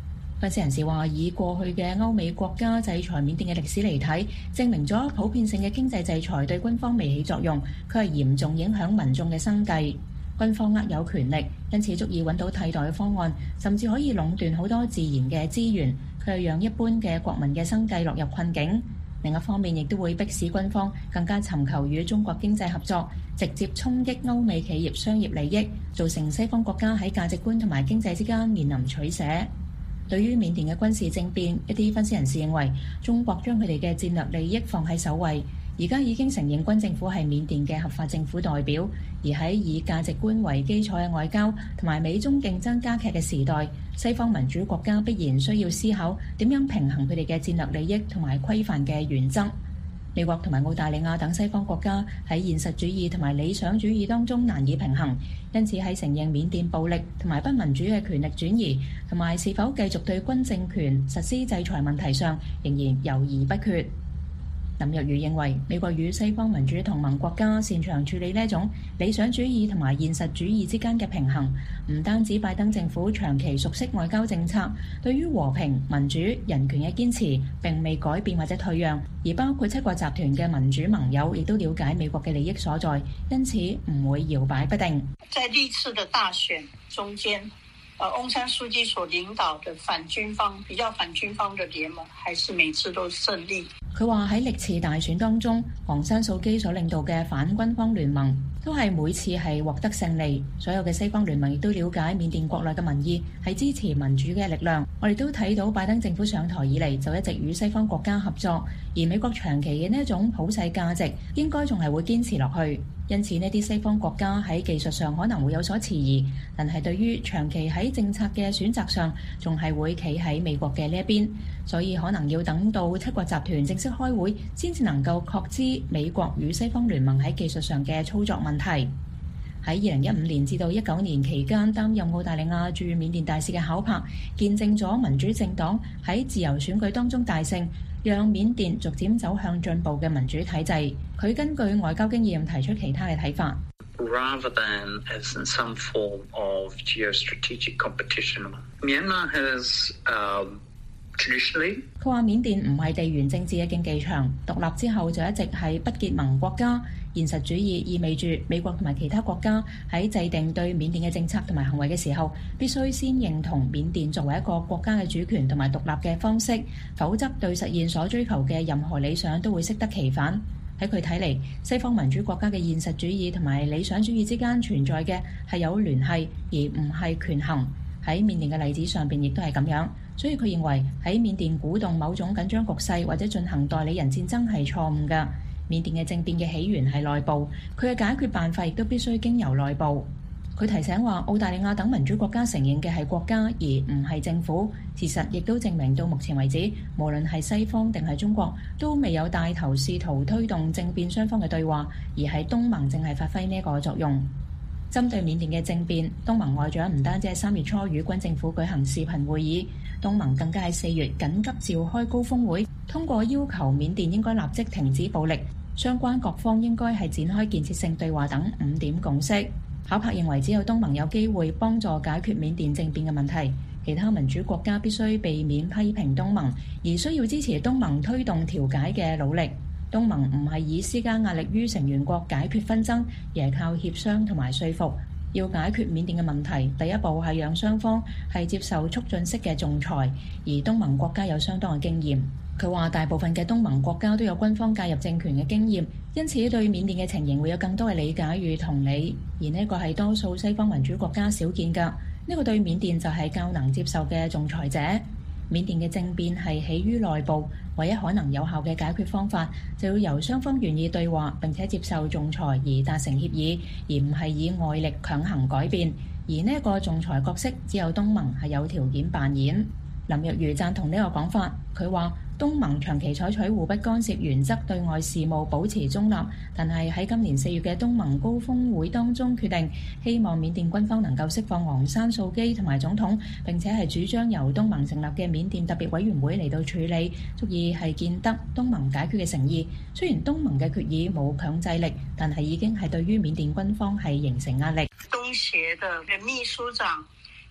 分析人士話，以過去嘅歐美國家制裁緬甸嘅歷史嚟睇，證明咗普遍性嘅經濟制裁對軍方未起作用，佢係嚴重影響民眾嘅生計。軍方握有權力，因此足以揾到替代嘅方案，甚至可以壟斷好多自然嘅資源，佢係讓一般嘅國民嘅生計落入困境。另一方面，亦都會迫使軍方更加尋求與中國經濟合作，直接衝擊歐美企業商業利益，造成西方國家喺價值觀同埋經濟之間面臨取捨。對於緬甸嘅軍事政變，一啲分析人士認為，中國將佢哋嘅戰略利益放喺首位。而家已經承認軍政府係緬甸嘅合法政府代表，而喺以價值觀為基礎嘅外交同埋美中競爭加劇嘅時代，西方民主國家必然需要思考點樣平衡佢哋嘅戰略利益同埋規範嘅原則。美國同埋澳大利亞等西方國家喺現實主義同埋理想主義當中難以平衡，因此喺承認緬甸暴力同埋不民主嘅權力轉移同埋是否繼續對軍政權實施制裁問題上，仍然猶豫不決。林若如認為，美國與西方民主同盟國家擅長處理呢一種理想主義同埋現實主義之間嘅平衡，唔單止拜登政府長期熟悉外交政策，對於和平、民主、人權嘅堅持並未改變或者退讓，而包括七國集團嘅民主盟友亦都了解美國嘅利益所在，因此唔會搖擺不定。 在歷次的大選中間，翁山書記所領導的比較反軍方的聯盟，還是每次都勝利。 佢話喺歷次大選當中，昂山素基所領導嘅反軍方聯盟都係每次係獲得勝利。所有嘅西方聯盟亦都了解緬甸國內嘅民意係支持民主嘅力量。我哋都睇到拜登政府上台以嚟就一直與西方國家合作，而美國長期嘅呢一種普世價值應該仲係會堅持落去。因此呢啲西方國家喺技術上可能會有所遲疑，但係對於長期喺政策嘅選擇上，仲係會企喺美國嘅呢一邊。所以可能要等到七國集團正式開會，先至能夠確知美國與西方聯盟喺技術上嘅操作問題。喺2015年至到19年期間擔任澳大利亞駐緬甸大使嘅考柏，見證咗民主政黨喺自由選舉當中大勝，讓緬甸逐漸走向進步嘅民主體制。佢根據外交經驗提出其他嘅睇法。 Rather than as in some form of geostrategic competition, Myanmar has traditionally. 佢話緬甸唔係地緣政治嘅競技場，獨立之後就一直係不結盟國家。現實主義意味住美國同埋其他國家喺制定對緬甸嘅政策同埋行為嘅時候，必須先認同緬甸作為一個國家嘅主權同埋獨立嘅方式，否則對實現所追求嘅任何理想都會適得其反。喺佢睇嚟，西方民主國家嘅現實主義同埋理想主義之間存在嘅係有聯繫，而唔係權衡。喺緬甸嘅例子上邊亦都係咁樣，所以佢認為喺緬甸鼓動某種緊張局勢或者進行代理人戰爭係錯誤㗎。緬甸嘅政變嘅起源係內部，佢嘅解決辦法亦都必須經由內部。佢提醒話，澳大利亞等民主國家承認嘅係國家，而唔係政府。事實亦都證明到目前為止，無論係西方定係中國，都未有帶頭試圖推動政變雙方嘅對話，而係東盟正係發揮呢個作用。針對緬甸嘅政變，東盟外長唔單止喺3月初與軍政府舉行視頻會議，東盟更加喺4月緊急召開高峰會，通過要求緬甸應該立即停止暴力，相關各方應該係展開建設性對話等5點共識。考柏認為，只有東盟有機會幫助解決緬甸政變嘅問題，其他民主國家必須避免批評東盟，而需要支持東盟推動調解嘅努力。東盟唔係以施加壓力於成員國解決紛爭，而係靠協商同埋說服。要解決緬甸嘅問題，第一步係讓雙方係接受促進式嘅仲裁，而東盟國家有相當嘅經驗。佢話大部分嘅東盟國家都有軍方介入政權嘅經驗，因此對緬甸嘅情形會有更多嘅理解與同理，而呢個係多數西方民主國家少見㗎。呢個對緬甸就係較能接受嘅仲裁者。緬甸嘅政變係起於內部，唯一可能有效嘅解決方法就要由雙方願意對話並且接受仲裁而達成協議，而唔係以外力強行改變。而呢一個仲裁角色只有東盟係有條件扮演。林若如贊同呢個講法，佢話東盟長期採取互不干涉原則對外事務保持中立，但係喺今年4月嘅東盟高峰會當中決定，希望緬甸軍方能夠釋放昂山素基同埋總統，並且係主張由東盟成立嘅緬甸特別委員會嚟到處理，足以係見得東盟解決嘅誠意。雖然東盟嘅決議冇強制力，但係已經係對於緬甸軍方係形成壓力。 東協的秘書長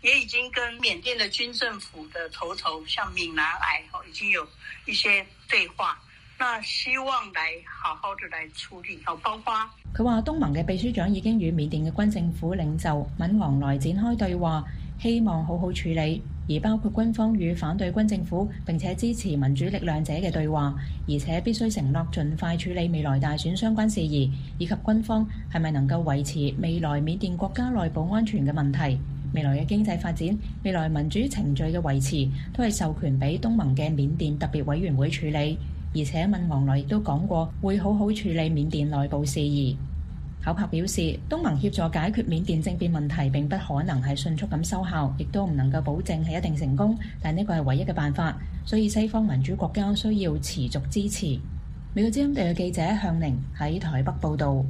也已經跟緬甸的軍政府的頭像閩南癌已經有一些對話，那希望來好好的來處理，包括佢話東盟嘅秘書長已經與緬甸嘅軍政府領袖敏昂萊展開對話，希望好好處理，而包括軍方與反對軍政府並且支持民主力量者嘅對話，而且必須承諾盡快處理未來大選相關事宜，以及軍方係咪能夠維持未來緬甸國家內部安全嘅問題。未來嘅經濟發展、未來民主程序嘅維持，都係授權俾東盟嘅緬甸特別委員會處理。而且敏昂萊亦都講過，會好好處理緬甸內部事宜。考柏表示，東盟協助解決緬甸政變問題並不可能係迅速咁收效，亦都唔能夠保證係一定成功，但呢個係唯一嘅辦法，所以西方民主國家需要持續支持。美國之音地嘅記者向寧喺台北報導。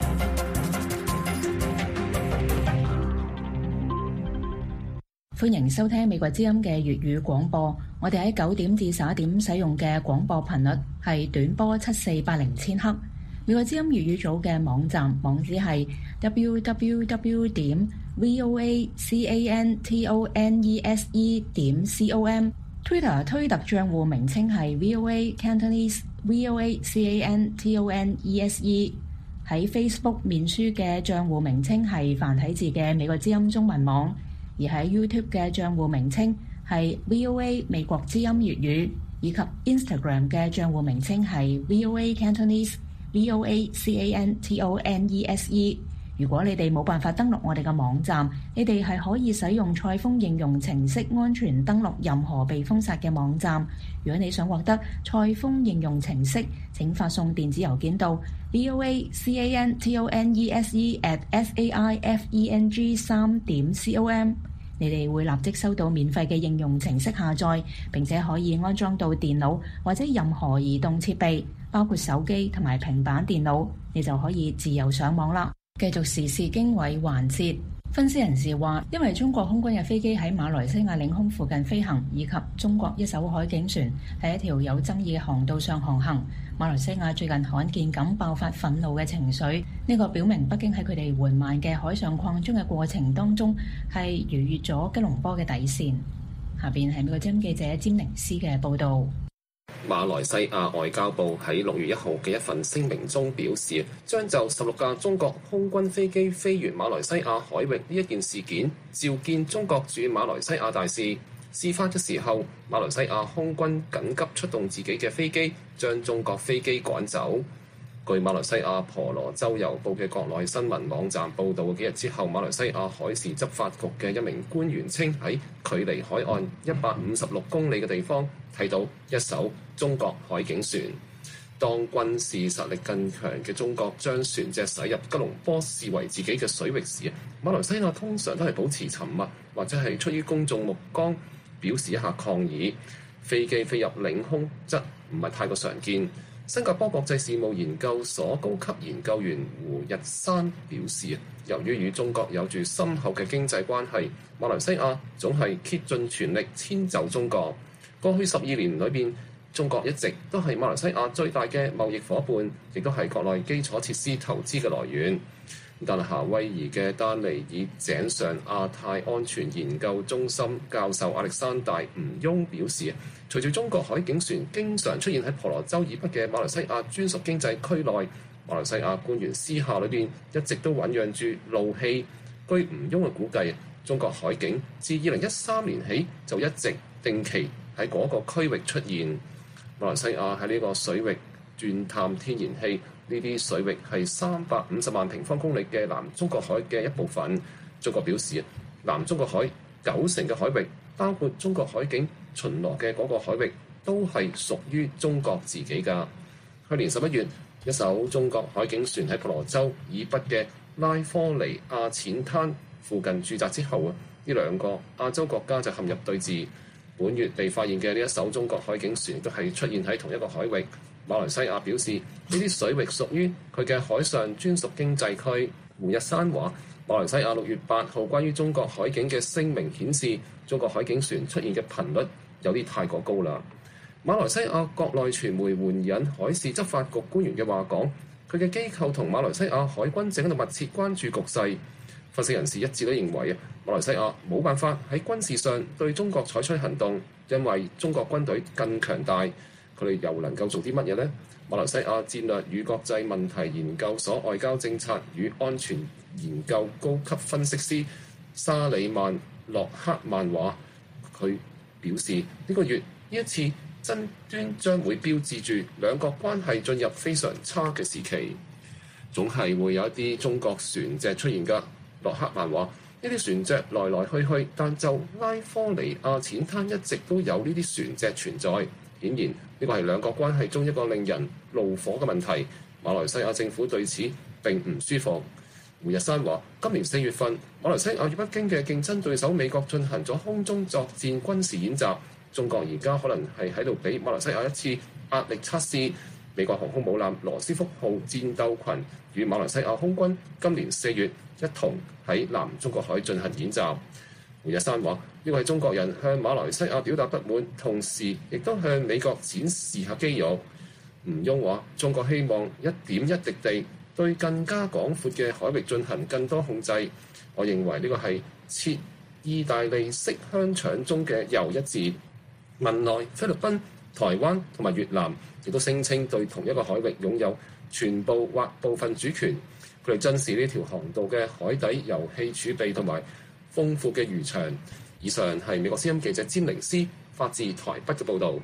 歡迎收聽美國之音嘅粵語廣播。我哋喺9點至11點使用嘅廣播頻率係短波7480千赫。美國之音粵語組嘅網站網址係 www.voacantonese.com。Twitter 推特賬戶名稱係 VOA Cantonese VOACANTONESE。喺 Facebook 面書嘅賬戶名稱係繁體字嘅美國之音中文網。而喺 YouTube 嘅賬戶名稱係 VOA 美國之音粵語，以及 Instagram 嘅賬戶名稱係 VOA Cantonese VOACANTONESE。如果你哋冇辦法登錄我哋嘅網站，你哋係可以使用賽風應用程式安全登錄任何被封殺嘅網站。如果你想獲得賽風應用程式，請發送電子郵件到 voacantonese@saifeng3.com。你哋會立即收到免費嘅應用程式下載，並且可以安裝到電腦或者任何移動設備，包括手機同埋平板電腦，你就可以自由上網啦。繼續時事經緯環節，分析人士話，因為中國空軍嘅飛機喺馬來西亞領空附近飛行，以及中國一艘海警船喺一條有爭議嘅航道上航行，馬來西亞最近罕見咁爆發憤怒嘅情緒。呢個表明北京喺佢哋緩慢嘅海上擴張嘅過程當中，係逾越咗吉隆坡嘅底線。下邊係美國之音記者詹寧斯嘅報導。 馬來西亞外交部喺6月1號嘅一份聲明中表示，將就16架中國空軍飛機飛越馬來西亞海域呢一件事件召見中國駐馬來西亞大使。事發嘅時候，馬來西亞空軍緊急出動自己嘅飛機，將中國飛機趕走。據馬來西亞婆羅洲郵報嘅國內新聞網站報導，幾日之後，馬來西亞海事執法局嘅一名官員稱，喺距離海岸156公里嘅地方睇到一艘中國海警船。當軍事實力更強嘅中國將船隻駛入吉隆坡視為自己嘅水域時，馬來西亞通常都係保持沉默，或者係出於公眾目光表示一下抗議。飛機飛入領空則唔係太過常見。新加坡國際事務研究所高級研究員胡日山表示，由於與中國有住深厚嘅經濟關係，馬來西亞總係竭盡全力遷就中國。過去12年裏邊，中國一直都係馬來西亞最大嘅貿易夥伴，亦都係國內基礎設施投資嘅來源。但係夏威夷嘅丹尼爾井上亞太安全研究中心教授亞歷山大吳雍表示，隨住中國海警船經常出現喺婆羅洲以北嘅馬來西亞專屬經濟區內，馬來西亞官員私下裏邊一直都醖釀住怒氣。據吳雍嘅估計，中國海警自2013年起就一直定期喺嗰個區域出現。馬來西亞喺呢個水域鑽探天然氣，呢啲水域係350萬平方公里嘅南中國海嘅一部分。中國表示，南中國海90%嘅海域，包括中國海警巡邏嘅嗰個海域，都係屬於中國自己㗎。去年11月，一艘中國海警船喺婆羅洲以北嘅拉科尼亞淺灘附近駐紮之後，呢兩個亞洲國家就陷入對峙。本月被發現嘅呢一艘中國海警船都係出現喺同一個海域。馬來西亞表示，呢啲水域屬於佢嘅海上專屬經濟區。胡日山話，馬來西亞6月8號關於中國海警嘅聲明顯示，中國海警船出現嘅頻率有啲太過高啦。馬來西亞國內傳媒援引海事執法局官員嘅話講，佢嘅機構同馬來西亞海軍正喺度密切關注局勢。 分析人士一致都認為馬來西亞冇辦法喺軍事上對中國採取行動，因為中國軍隊更強大。佢哋又能夠做啲乜嘢呢？馬來西亞戰略與國際問題研究所外交政策與安全研究高級分析師沙里曼洛克曼話，佢表示呢個月呢一次爭端將會標誌住兩國關係進入非常差嘅時期，總係會有一啲中國船隻出現㗎。洛克曼話：呢啲船隻來來去去，但就拉科尼亞淺灘一直都有呢啲船隻存在。顯然呢個係兩國關係中一個令人怒火嘅問題。馬來西亞政府對此並唔舒服。胡日山話：今年4月份，馬來西亞與北京嘅競爭對手美國進行咗空中作戰軍事演習。中國而家可能係喺度俾馬來西亞一次壓力測試。美國航空母艦羅斯福號戰鬥群與馬來西亞空軍今年4月一同喺南中國海進行演習。胡日山話：呢個係中國人向馬來西亞表達不滿，同時亦都向美國展示下肌肉。吳邕話：中國希望一點一滴地對更加廣闊嘅海域進行更多控制。我認為呢個係切意大利式香腸中嘅又一字。文萊、菲律賓、台灣同埋越南亦都聲稱對同一個海域擁有全部或部分主權。佢哋珍視呢條航道嘅海底油氣儲備同埋豐富嘅漁場。以上係美國之音記者詹寧斯發自台北嘅報導。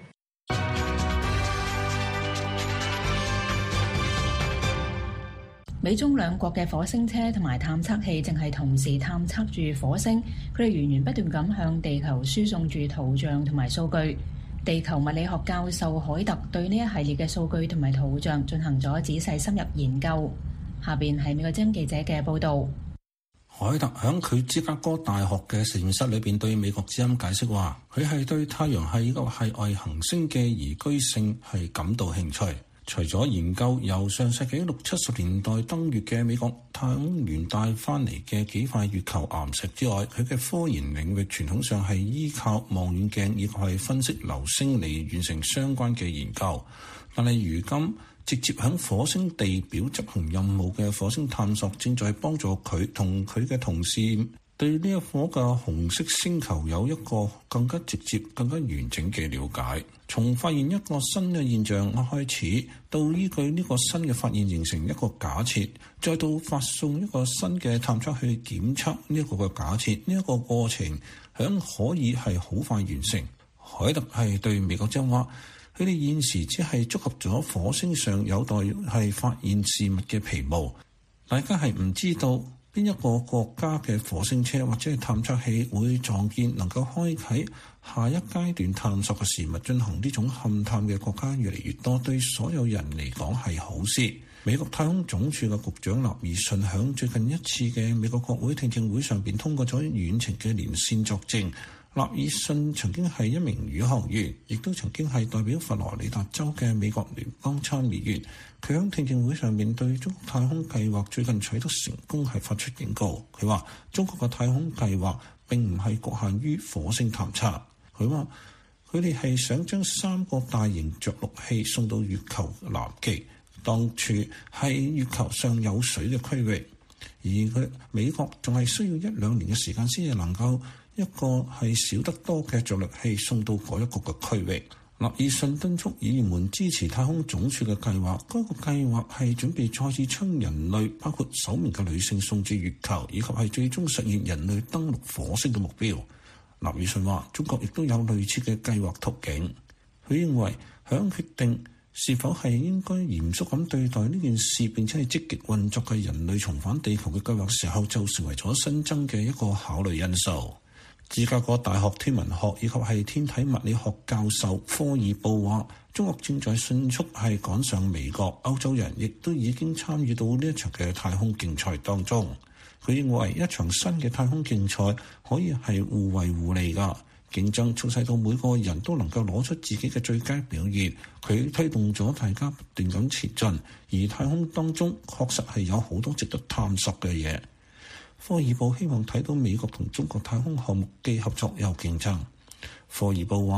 美中兩國嘅火星車同埋探測器正係同時探測住火星，佢哋源源不斷咁向地球輸送住圖像同埋數據。地球物理學教授海特對呢一系列嘅數據同埋圖像進行咗仔細深入研究。下邊係美國之音記者嘅報導。 海特喺佢芝加哥大學嘅實驗室裏邊對美國之音解釋話，佢係對太陽系個系外行星嘅宜居性係感到興趣。除咗研究由上世紀60-70年代登月嘅美國太空員帶翻嚟嘅幾塊月球岩石之外，佢嘅科研領域傳統上係依靠望遠鏡以及係分析流星嚟完成相關嘅研究。但係如今直接響火星地表執行任務嘅火星探索正在幫助佢同佢嘅同事對呢一顆嘅紅色星球有一個更加直接、更加完整嘅了解。從發現一個新嘅現象開始，到依據呢個新嘅發現形成一個假設，再到發送一個新嘅探測去檢測呢一個嘅假設，呢一個過程響可以係好快完成。海特係對美國之音話，佢哋現時只係觸及咗火星上有待係發現事物嘅皮毛，大家係唔知道邊一個國家嘅火星車或者係探測器會撞見能夠開啟下一階段探索嘅事物。進行呢種勘探嘅國家越嚟越多，對所有人嚟講係好事。美國太空總署嘅局長納爾遜響最近一次嘅美國國會聽證會上邊通過咗遠程嘅連線作證。納爾遜曾經係一名宇航員，亦都曾經係代表佛羅里達州嘅美國聯邦參議員。佢喺聽證會上面對中國太空計劃最近取得成功係發出警告。佢話中國嘅太空計劃並唔係局限於火星探測。佢話佢哋係想將3個大型着陸器送到月球南極，當處係月球上有水嘅區域，而美國仲係需要1-2年嘅時間先至能夠一個係少得多嘅着陸器送到嗰一個嘅區域。納爾遜敦促議員們支持太空總署嘅計劃，該個計劃係準備再次將人類包括首名嘅女性送至月球，以及係最終實現人類登陸火星嘅目標。納爾遜話中國亦都有類似嘅計劃途徑。佢認為響決定是否係應該嚴肅咁對待呢件事並且係積極運作嘅人類重返地球嘅計劃時候，就成為咗新增嘅一個考慮因素。芝加哥大學天文學以及係天體物理學教授科爾布話，中國正在迅速係趕上美國，歐洲人亦都已經參與到呢一場嘅太空競賽當中。佢認為一場新嘅太空競賽可以係互惠互利㗎，競爭促使到每個人都能夠攞出自己嘅最佳表現。佢推動咗大家不斷咁前進，而太空當中確實係有好多值得探索嘅嘢。科爾布希望睇到美國同中國太空項目既合作又競爭。科爾布話佢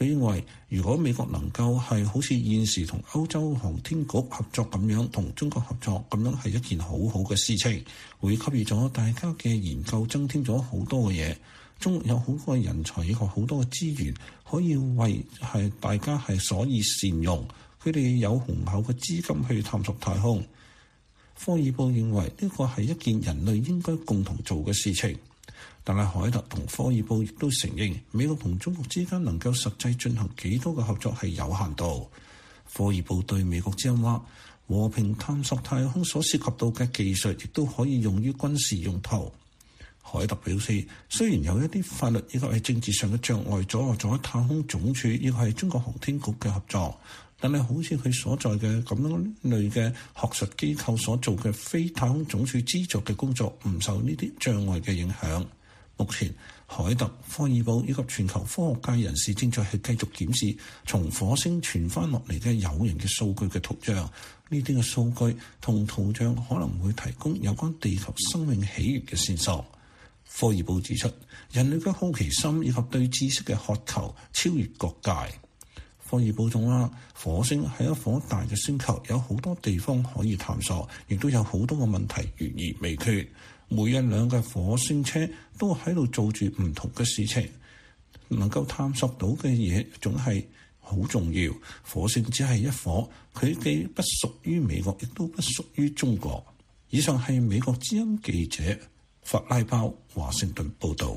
佢認為，如果美國能夠係好似現時同歐洲航天局合作咁樣，同中國合作咁樣係一件好好嘅事情，會給予咗大家嘅研究增添咗好多嘅嘢。中國有好多嘅人才，以及好多嘅資源，可以為係大家係所以善用。佢哋有雄厚嘅資金去探索太空。科爾布認為呢個係一件人類應該共同做嘅事情，但係凱特同科爾布亦都承認，美國同中國之間能夠實際進行幾多嘅合作係有限度。科爾布對美國之音話：和平探索太空所涉及到嘅技術，亦都可以用於軍事用途。凱特表示，雖然有一啲法律以及係政治上嘅障礙阻礙咗太空總署以及係中國航天局嘅合作，但係好似佢所在嘅咁樣類嘅學術機構所做嘅非太空總署資助嘅工作，唔受呢啲障礙嘅影響。目前，凱特、科爾布以及全球科學界人士正在係繼續檢視從火星傳翻落嚟嘅有形嘅數據嘅圖像。呢啲嘅數據同圖像可能會提供有關地球生命起源嘅線索。科爾布指出，人類嘅好奇心以及對知識嘅渴求超越各界。科爾布仲話，火星係一顆大嘅星球，有好多地方可以探索，亦都有好多個問題懸而未決。每一輛嘅火星車都喺度做住唔同嘅事情，能夠探索到嘅嘢總係好重要。火星只係一顆，佢既不屬於美國，亦都不屬於中國。以上係美國之音記者法拉包華盛頓報道。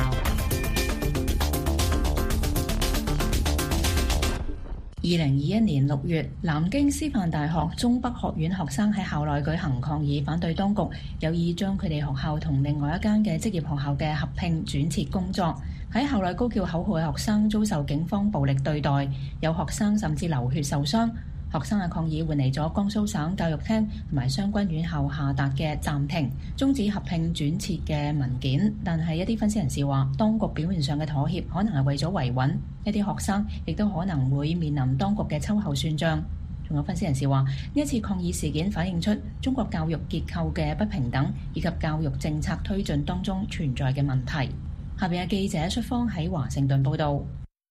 2021年6月，南京師範大學中北學院學生喺校內舉行抗議，反對當局有意將佢哋學校同另外一間嘅職業學校嘅合併轉設工作。喺校內高叫口號嘅學生遭受警方暴力對待，有學生甚至流血受傷。學生嘅抗議換嚟咗江蘇省教育廳同埋相關院校下達嘅暫停、終止合併轉設嘅文件。但係一啲分析人士話，當局表面上嘅妥協可能係為咗維穩，一啲學生亦都可能會面臨當局嘅秋後算賬。仲有分析人士話，呢一次抗議事件反映出中國教育結構嘅不平等，以及教育政策推進當中存在嘅問題。下邊嘅記者出方喺華盛頓報導。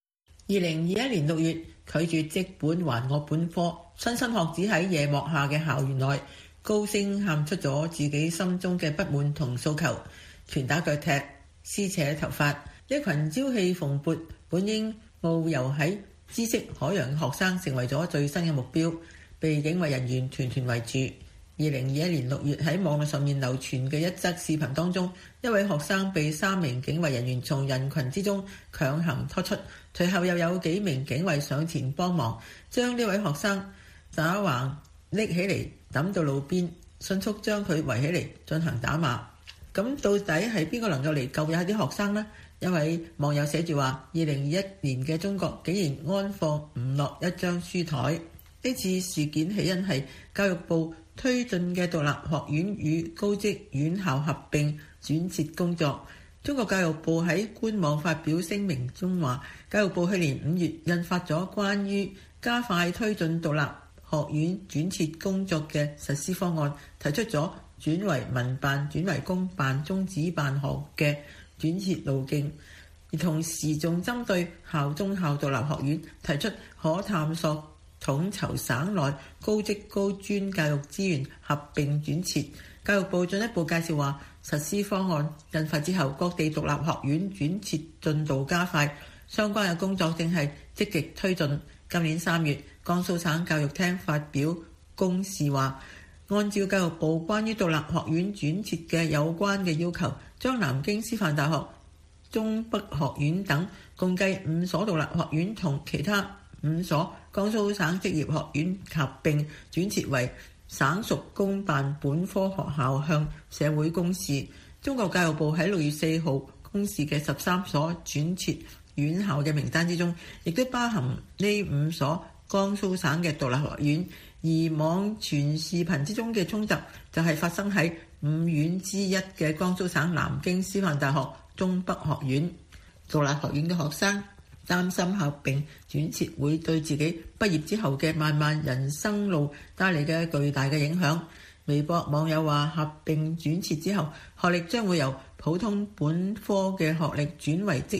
2021年6月，拒絕即本還我本科，莘莘學子喺夜幕下嘅校園內高聲喊出咗自己心中嘅不滿同訴求，拳打腳踢、撕扯頭髮。一群朝氣蓬勃、本應遨遊喺知識海洋嘅學生成為咗最新嘅目標，被警衛人員團團圍住。2021年6月喺網絡上面流傳嘅一則視頻當中，一位學生被3名警衛人員從人群之中強行拖出，隨後又有幾名警衛上前幫忙，將呢位學生打橫拎起嚟抌到路邊，迅速將佢圍起嚟進行打罵。咁到底係邊個能夠嚟救一下啲學生呢？一位網友寫住話：2021年嘅中國竟然安放唔落一張書枱。呢次事件起因係教育部推進嘅獨立學院與高職院校合併轉設工作。中國教育部喺官網發表聲明中話，教育部去年5月印發咗關於加快推進獨立學院轉設工作嘅實施方案，提出咗轉為民辦、轉為公辦、終止辦學嘅轉設路徑，而同時仲針對校中校獨立學院提出可探索統籌省內高職高專教育資源合併轉設。教育部進一步介紹話，實施方案印發之後，各地獨立學院轉設進度加快，相關嘅工作正係積極推進。今年3月，江蘇省教育廳發表公示話，按照教育部關於獨立學院轉設嘅有關嘅要求，將南京師範大學、中北學院等共計5所獨立學院同其他5所江蘇省職業學院合併轉設為省屬公辦本科學校，向社會公示。中國教育部喺6月4號公示嘅13所轉設院校嘅名單之中，亦都包含呢5所江蘇省嘅獨立學院。而網傳視頻之中嘅衝突就係發生喺5院之一嘅江蘇省南京師範大學中北學院。獨立學院嘅學生擔心合併轉設會對自己畢業之後嘅漫漫人生路帶嚟嘅巨大嘅影響。微博網友話，合併轉設之後，學歷將會由普通本科嘅學歷轉為職業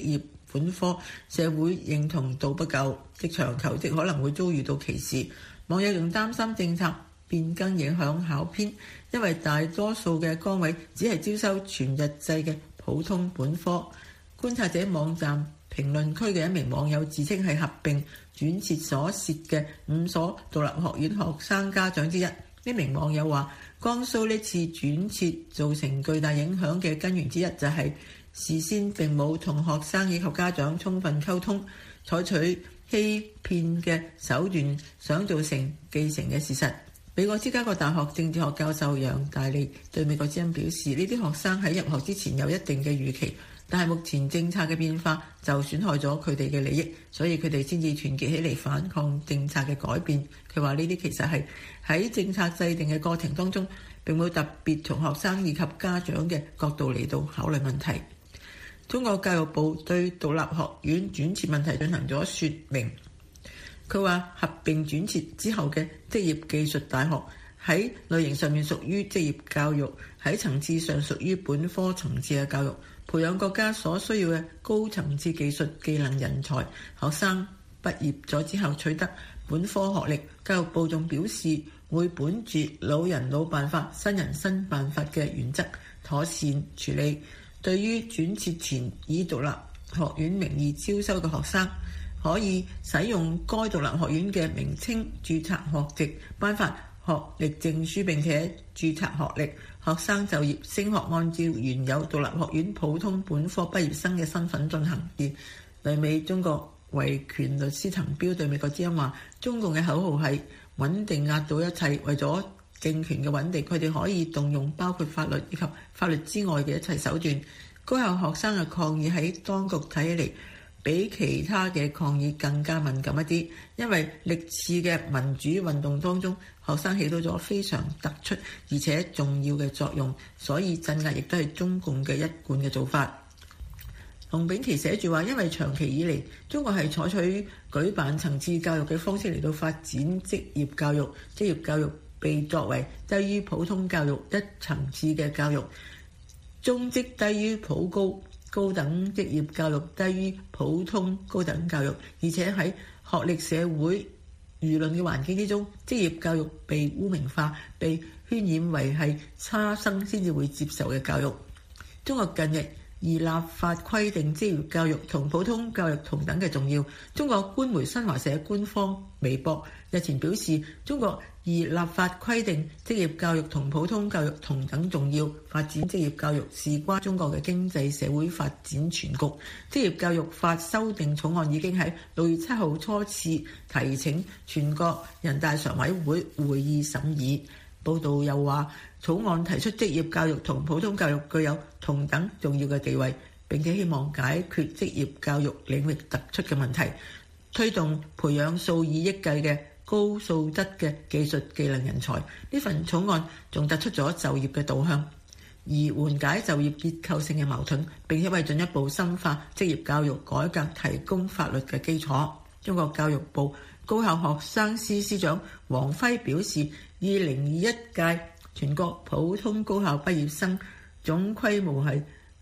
本科，社會認同度不夠，職場求職可能會遭遇到歧視。網友仲擔心政策變更影響考編，因為大多數嘅崗位只係招收全日制嘅普通本科。觀察者網站評論區嘅一名網友自稱係合併轉設所涉嘅5所獨立學院學生家長之一。呢名網友話，江蘇呢次轉設造成巨大影響嘅根源之一就係事先並冇同學生以及家長充分溝通，採取欺騙嘅手段，想造成既成嘅事實。美國芝加哥大學政治學教授楊大利對美國之音表示，呢啲學生喺入學之前有一定嘅預期，但係目前政策嘅變化就損害咗佢哋嘅利益，所以佢哋先至團結起嚟反抗政策嘅改變。佢話呢啲其實係喺政策制定嘅過程當中，並冇特別從學生以及家長嘅角度嚟到考慮問題。中國教育部對獨立學院轉設問題進行咗說明。佢話合併轉設之後嘅職業技術大學喺類型上面屬於職業教育，喺層次上屬於本科層次嘅教育，培養國家所需要嘅高層次技術技能人才。學生畢業咗之後取得本科學歷。教育部仲表示會本住老人老辦法、新人新辦法嘅原則，妥善處理對於轉設前以獨立學院名義招收嘅學生，可以使用該獨立學院嘅名稱註冊學籍，頒發學歷證書，並且註冊學歷。學生就業升學按照原有獨立學院普通本科畢業生嘅身份進行。而旅美中國維權律師滕彪對美國之音話，中共嘅口號係穩定壓倒一切，為咗政權嘅穩定，佢哋可以動用包括法律以及法律之外嘅一切手段。高校學生嘅抗議喺當局睇起嚟比其他嘅抗議更加敏感一啲，因為歷次嘅民主運動當中，學生起到咗非常突出而且重要嘅作用，所以鎮壓亦都係中共嘅一貫嘅做法。洪炳琦寫住話，因為長期以嚟中國係採取舉辦層次教育嘅方式嚟到發展職業教育，職業教育被作為低於普通教育一層次嘅教育，中職低於普高，高等職業教育低於普通高等教育，而且喺學歷社會輿論嘅環境之中，職業教育被污名化，被渲染為係差生先至會接受嘅教育。中國近日而立法規定職業教育同普通教育同等嘅重要。中國官媒新華社官方微博日前表示，中國而立法規定職業教育同普通教育同等重要，發展職業教育事關中國嘅經濟社會發展全局。職業教育法修訂草案已經喺6月7號初次提請全國人大常委會會議審議。報道又話，草案提出職業教育同普通教育具有同等重要嘅地位，並且希望解決職業教育領域突出嘅問題，推動培養數以億計嘅高素質嘅技術技能人才。呢份草案仲突出咗就業嘅導向，而緩解就業結構性嘅矛盾，並且為進一步深化職業教育改革提供法律嘅基礎。中國教育部高校學生司司長王輝表示，2021屆全國普通高校畢業生總規模係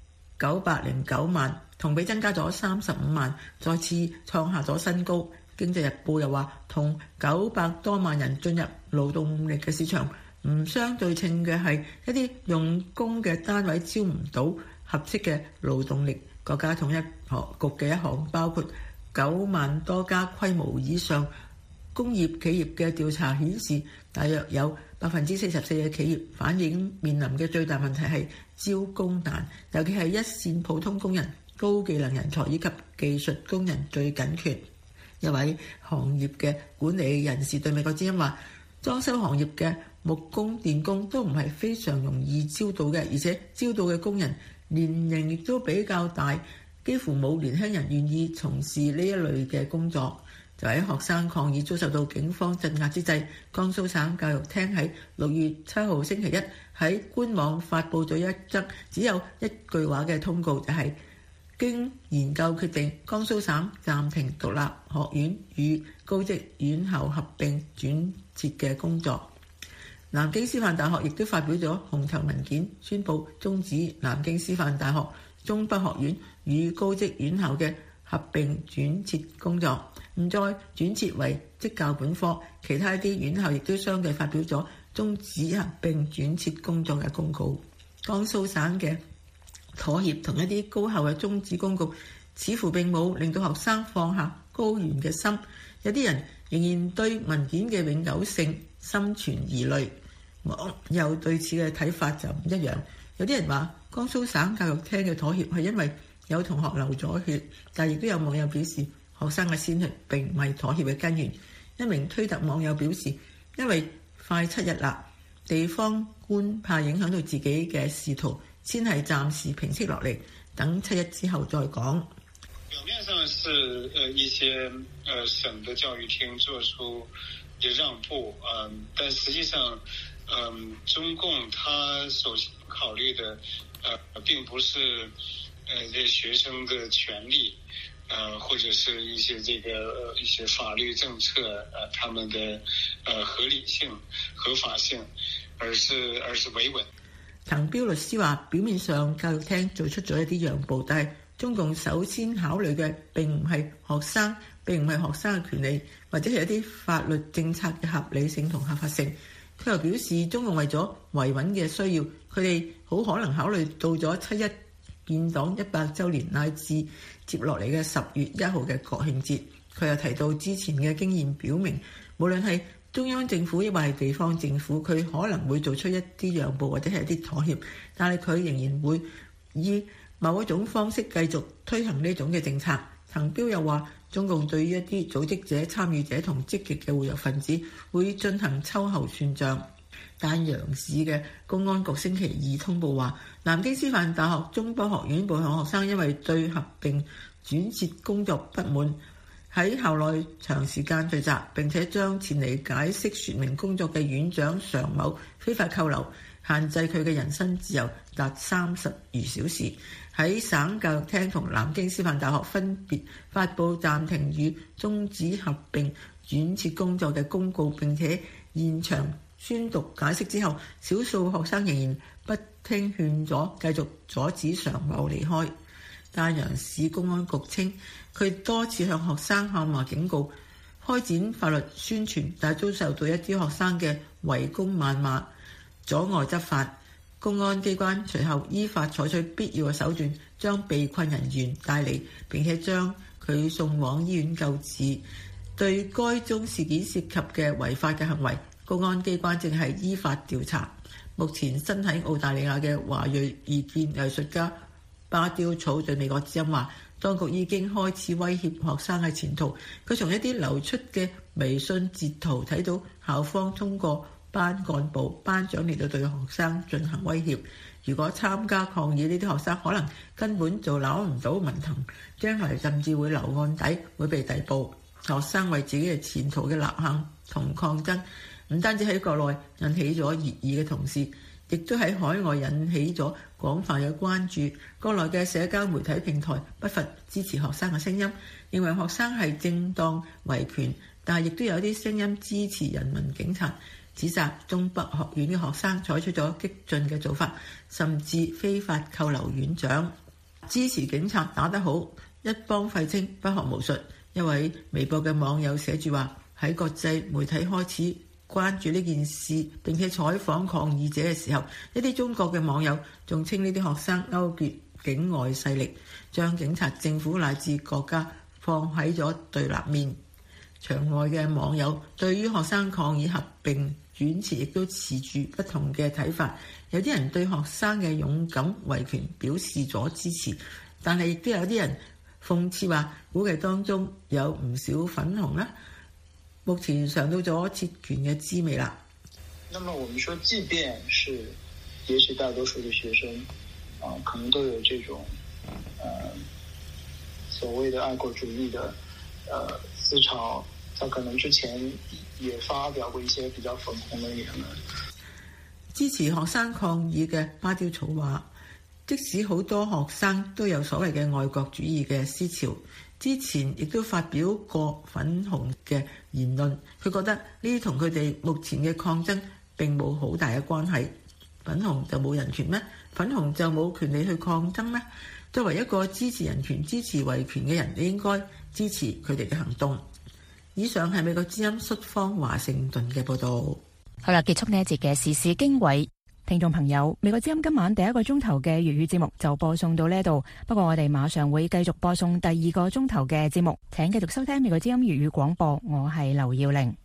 909萬，同比增加咗35萬，再次創下咗新高。經濟日報又話，同900多萬人進入勞動力嘅市場唔相對稱嘅係一啲用工嘅單位招唔到合適嘅勞動力。國家統一局嘅一項包括9萬多家規模以上工業企業嘅調查顯示，大約有44%嘅企業反映面臨嘅最大問題係招工難，尤其係一線普通工人、高技能人才以及技術工人最緊缺。一位行業嘅管理人士對美國之音話，裝修行業嘅木工、電工都唔係非常容易招到嘅，而且招到嘅工人年齡亦都比較大，幾乎冇年輕人願意從事呢一類嘅工作。就喺學生抗議遭受到警方鎮壓之際，江蘇省教育廳喺6月7號星期一喺官網發布咗一則只有一句話嘅通告，就係經研究決定，江蘇省暫停獨立學院與高職院校合併轉設嘅工作。南京師範大學亦都發表咗紅頭文件，宣布終止南京師範大學、中北學院與高職院校嘅合併轉設工作，唔再轉設為職教本科。其他一啲院校亦都相繼發表咗終止合併轉設工作嘅公告。江蘇省嘅妥協同一啲高校嘅終止公告，似乎並冇令到學生放下高原嘅心。有啲人仍然對文件嘅永久性心存疑慮，網友對此嘅睇法就唔一樣。有啲人話江蘇省教育廳嘅妥協係因為有同學流咗血，但亦都有網友表示學生嘅鮮血並唔係妥協嘅根源。一名推特網友表示，因為快7日啦，地方官怕影響到自己嘅仕途，先係暫時平息落嚟，等7日之後再講。 表面上是一些省的教育廳做出一讓步，但實際上中共他首先考慮的並不是這學生的權利，或者是一些一些法律政策他們的合理性、合法性，而是維穩。 滕彪律師話，表面上教育廳做出咗一啲讓步，但係中共首先考慮嘅並唔係學生，並唔係學生嘅權利，或者係一啲法律政策嘅合理性同合法性。佢又表示，中共為咗維穩嘅需要，佢哋好可能考慮到咗7一建黨100週年乃至接落嚟嘅10月1號嘅國慶節。佢又提到之前嘅經驗表明，無論係中央政府亦或係地方政府，佢可能會做出一啲讓步或者係一啲妥協，但係佢仍然會以某一種方式繼續推行呢種嘅政策。滕彪又話，中共對於一啲組織者、參與者同積極嘅活躍分子會進行秋後算賬。丹陽市嘅公安局星期二通報話，南京師範大學中北學院部分學生因為對合併轉設工作不滿，喺校內長時間聚集，並且將前嚟解釋說明工作嘅院長常某非法扣留，限制佢嘅人身自由達30餘小時。喺省教育廳同南京師範大學分別發布暫停與終止合併轉設工作嘅公告，並且現場宣讀解釋之後，少數學生仍然不聽勸阻，繼續阻止常某離開。丹陽市公安局稱，佢多次向學生喊話警告，開展法律宣傳，但遭受到一啲學生嘅圍攻謾罵，阻礙執法。公安機關隨後依法採取必要嘅手段，將被困人員帶離，並且將佢送往醫院救治。對該宗事件涉及嘅違法嘅行為，公安機關正係依法調查。目前身喺澳大利亞嘅華裔異見藝術家巴丟草對美國之音話，當局已經開始威脅學生嘅前途。佢從一啲流出嘅微信截圖睇到校方通過班幹部、班長嚟到對學生進行威脅。如果參加抗議，呢啲學生可能根本就攞唔到文憑，將來甚至會留案底，會被逮捕。學生為自己嘅前途嘅吶喊同抗爭，唔單止喺國內引起咗熱議嘅同時，亦都喺海外引起咗廣泛嘅關注。國內嘅社交媒體平台不乏支持學生嘅聲音，認為學生係正當維權，但係亦都有啲聲音支持人民警察，指責中北學院嘅學生採取咗激進嘅做法，甚至非法扣留院長。支持警察打得好，一幫廢青不學無術。一位微博嘅網友寫住話，喺國際媒體開始關注呢件事並且採訪抗議者嘅時候，一啲中國嘅網友仲稱呢啲學生勾結境外勢力，將警察、政府乃至國家放喺咗對立面。場外嘅網友對於學生抗議合併轉設亦都持住不同嘅睇法，有啲人對學生嘅勇敢維權表示咗支持，但係亦都有啲人諷刺話，估計當中有唔少粉紅啦，目前嘗到咗切權嘅滋味啦。 那麼我們說，即便是也許大多數的學生可能都有這種所謂的愛國主義的思潮，他可能之前也發表過一些比較粉紅的言論。 支持學生抗議嘅巴丟草話，即使好多學生都有所謂嘅愛國主義嘅思潮，之前亦都發表過粉紅嘅言論。佢覺得呢啲同佢哋目前嘅抗爭並冇好大嘅關係。粉紅就冇人權咩？粉紅就冇權利去抗爭咩？ 作為一個支持人權、支持維權嘅人，你應該支持佢哋嘅行動。以上係美國之音率方華盛頓嘅報導。 好啦，結束呢一節嘅時事經緯。聽眾朋友，美國之音今晚第一個鐘頭嘅粵語節目就播送到呢度，不過我哋馬上會繼續播送第二個鐘頭嘅節目，請繼續收聽美國之音粵語廣播，我係劉耀玲。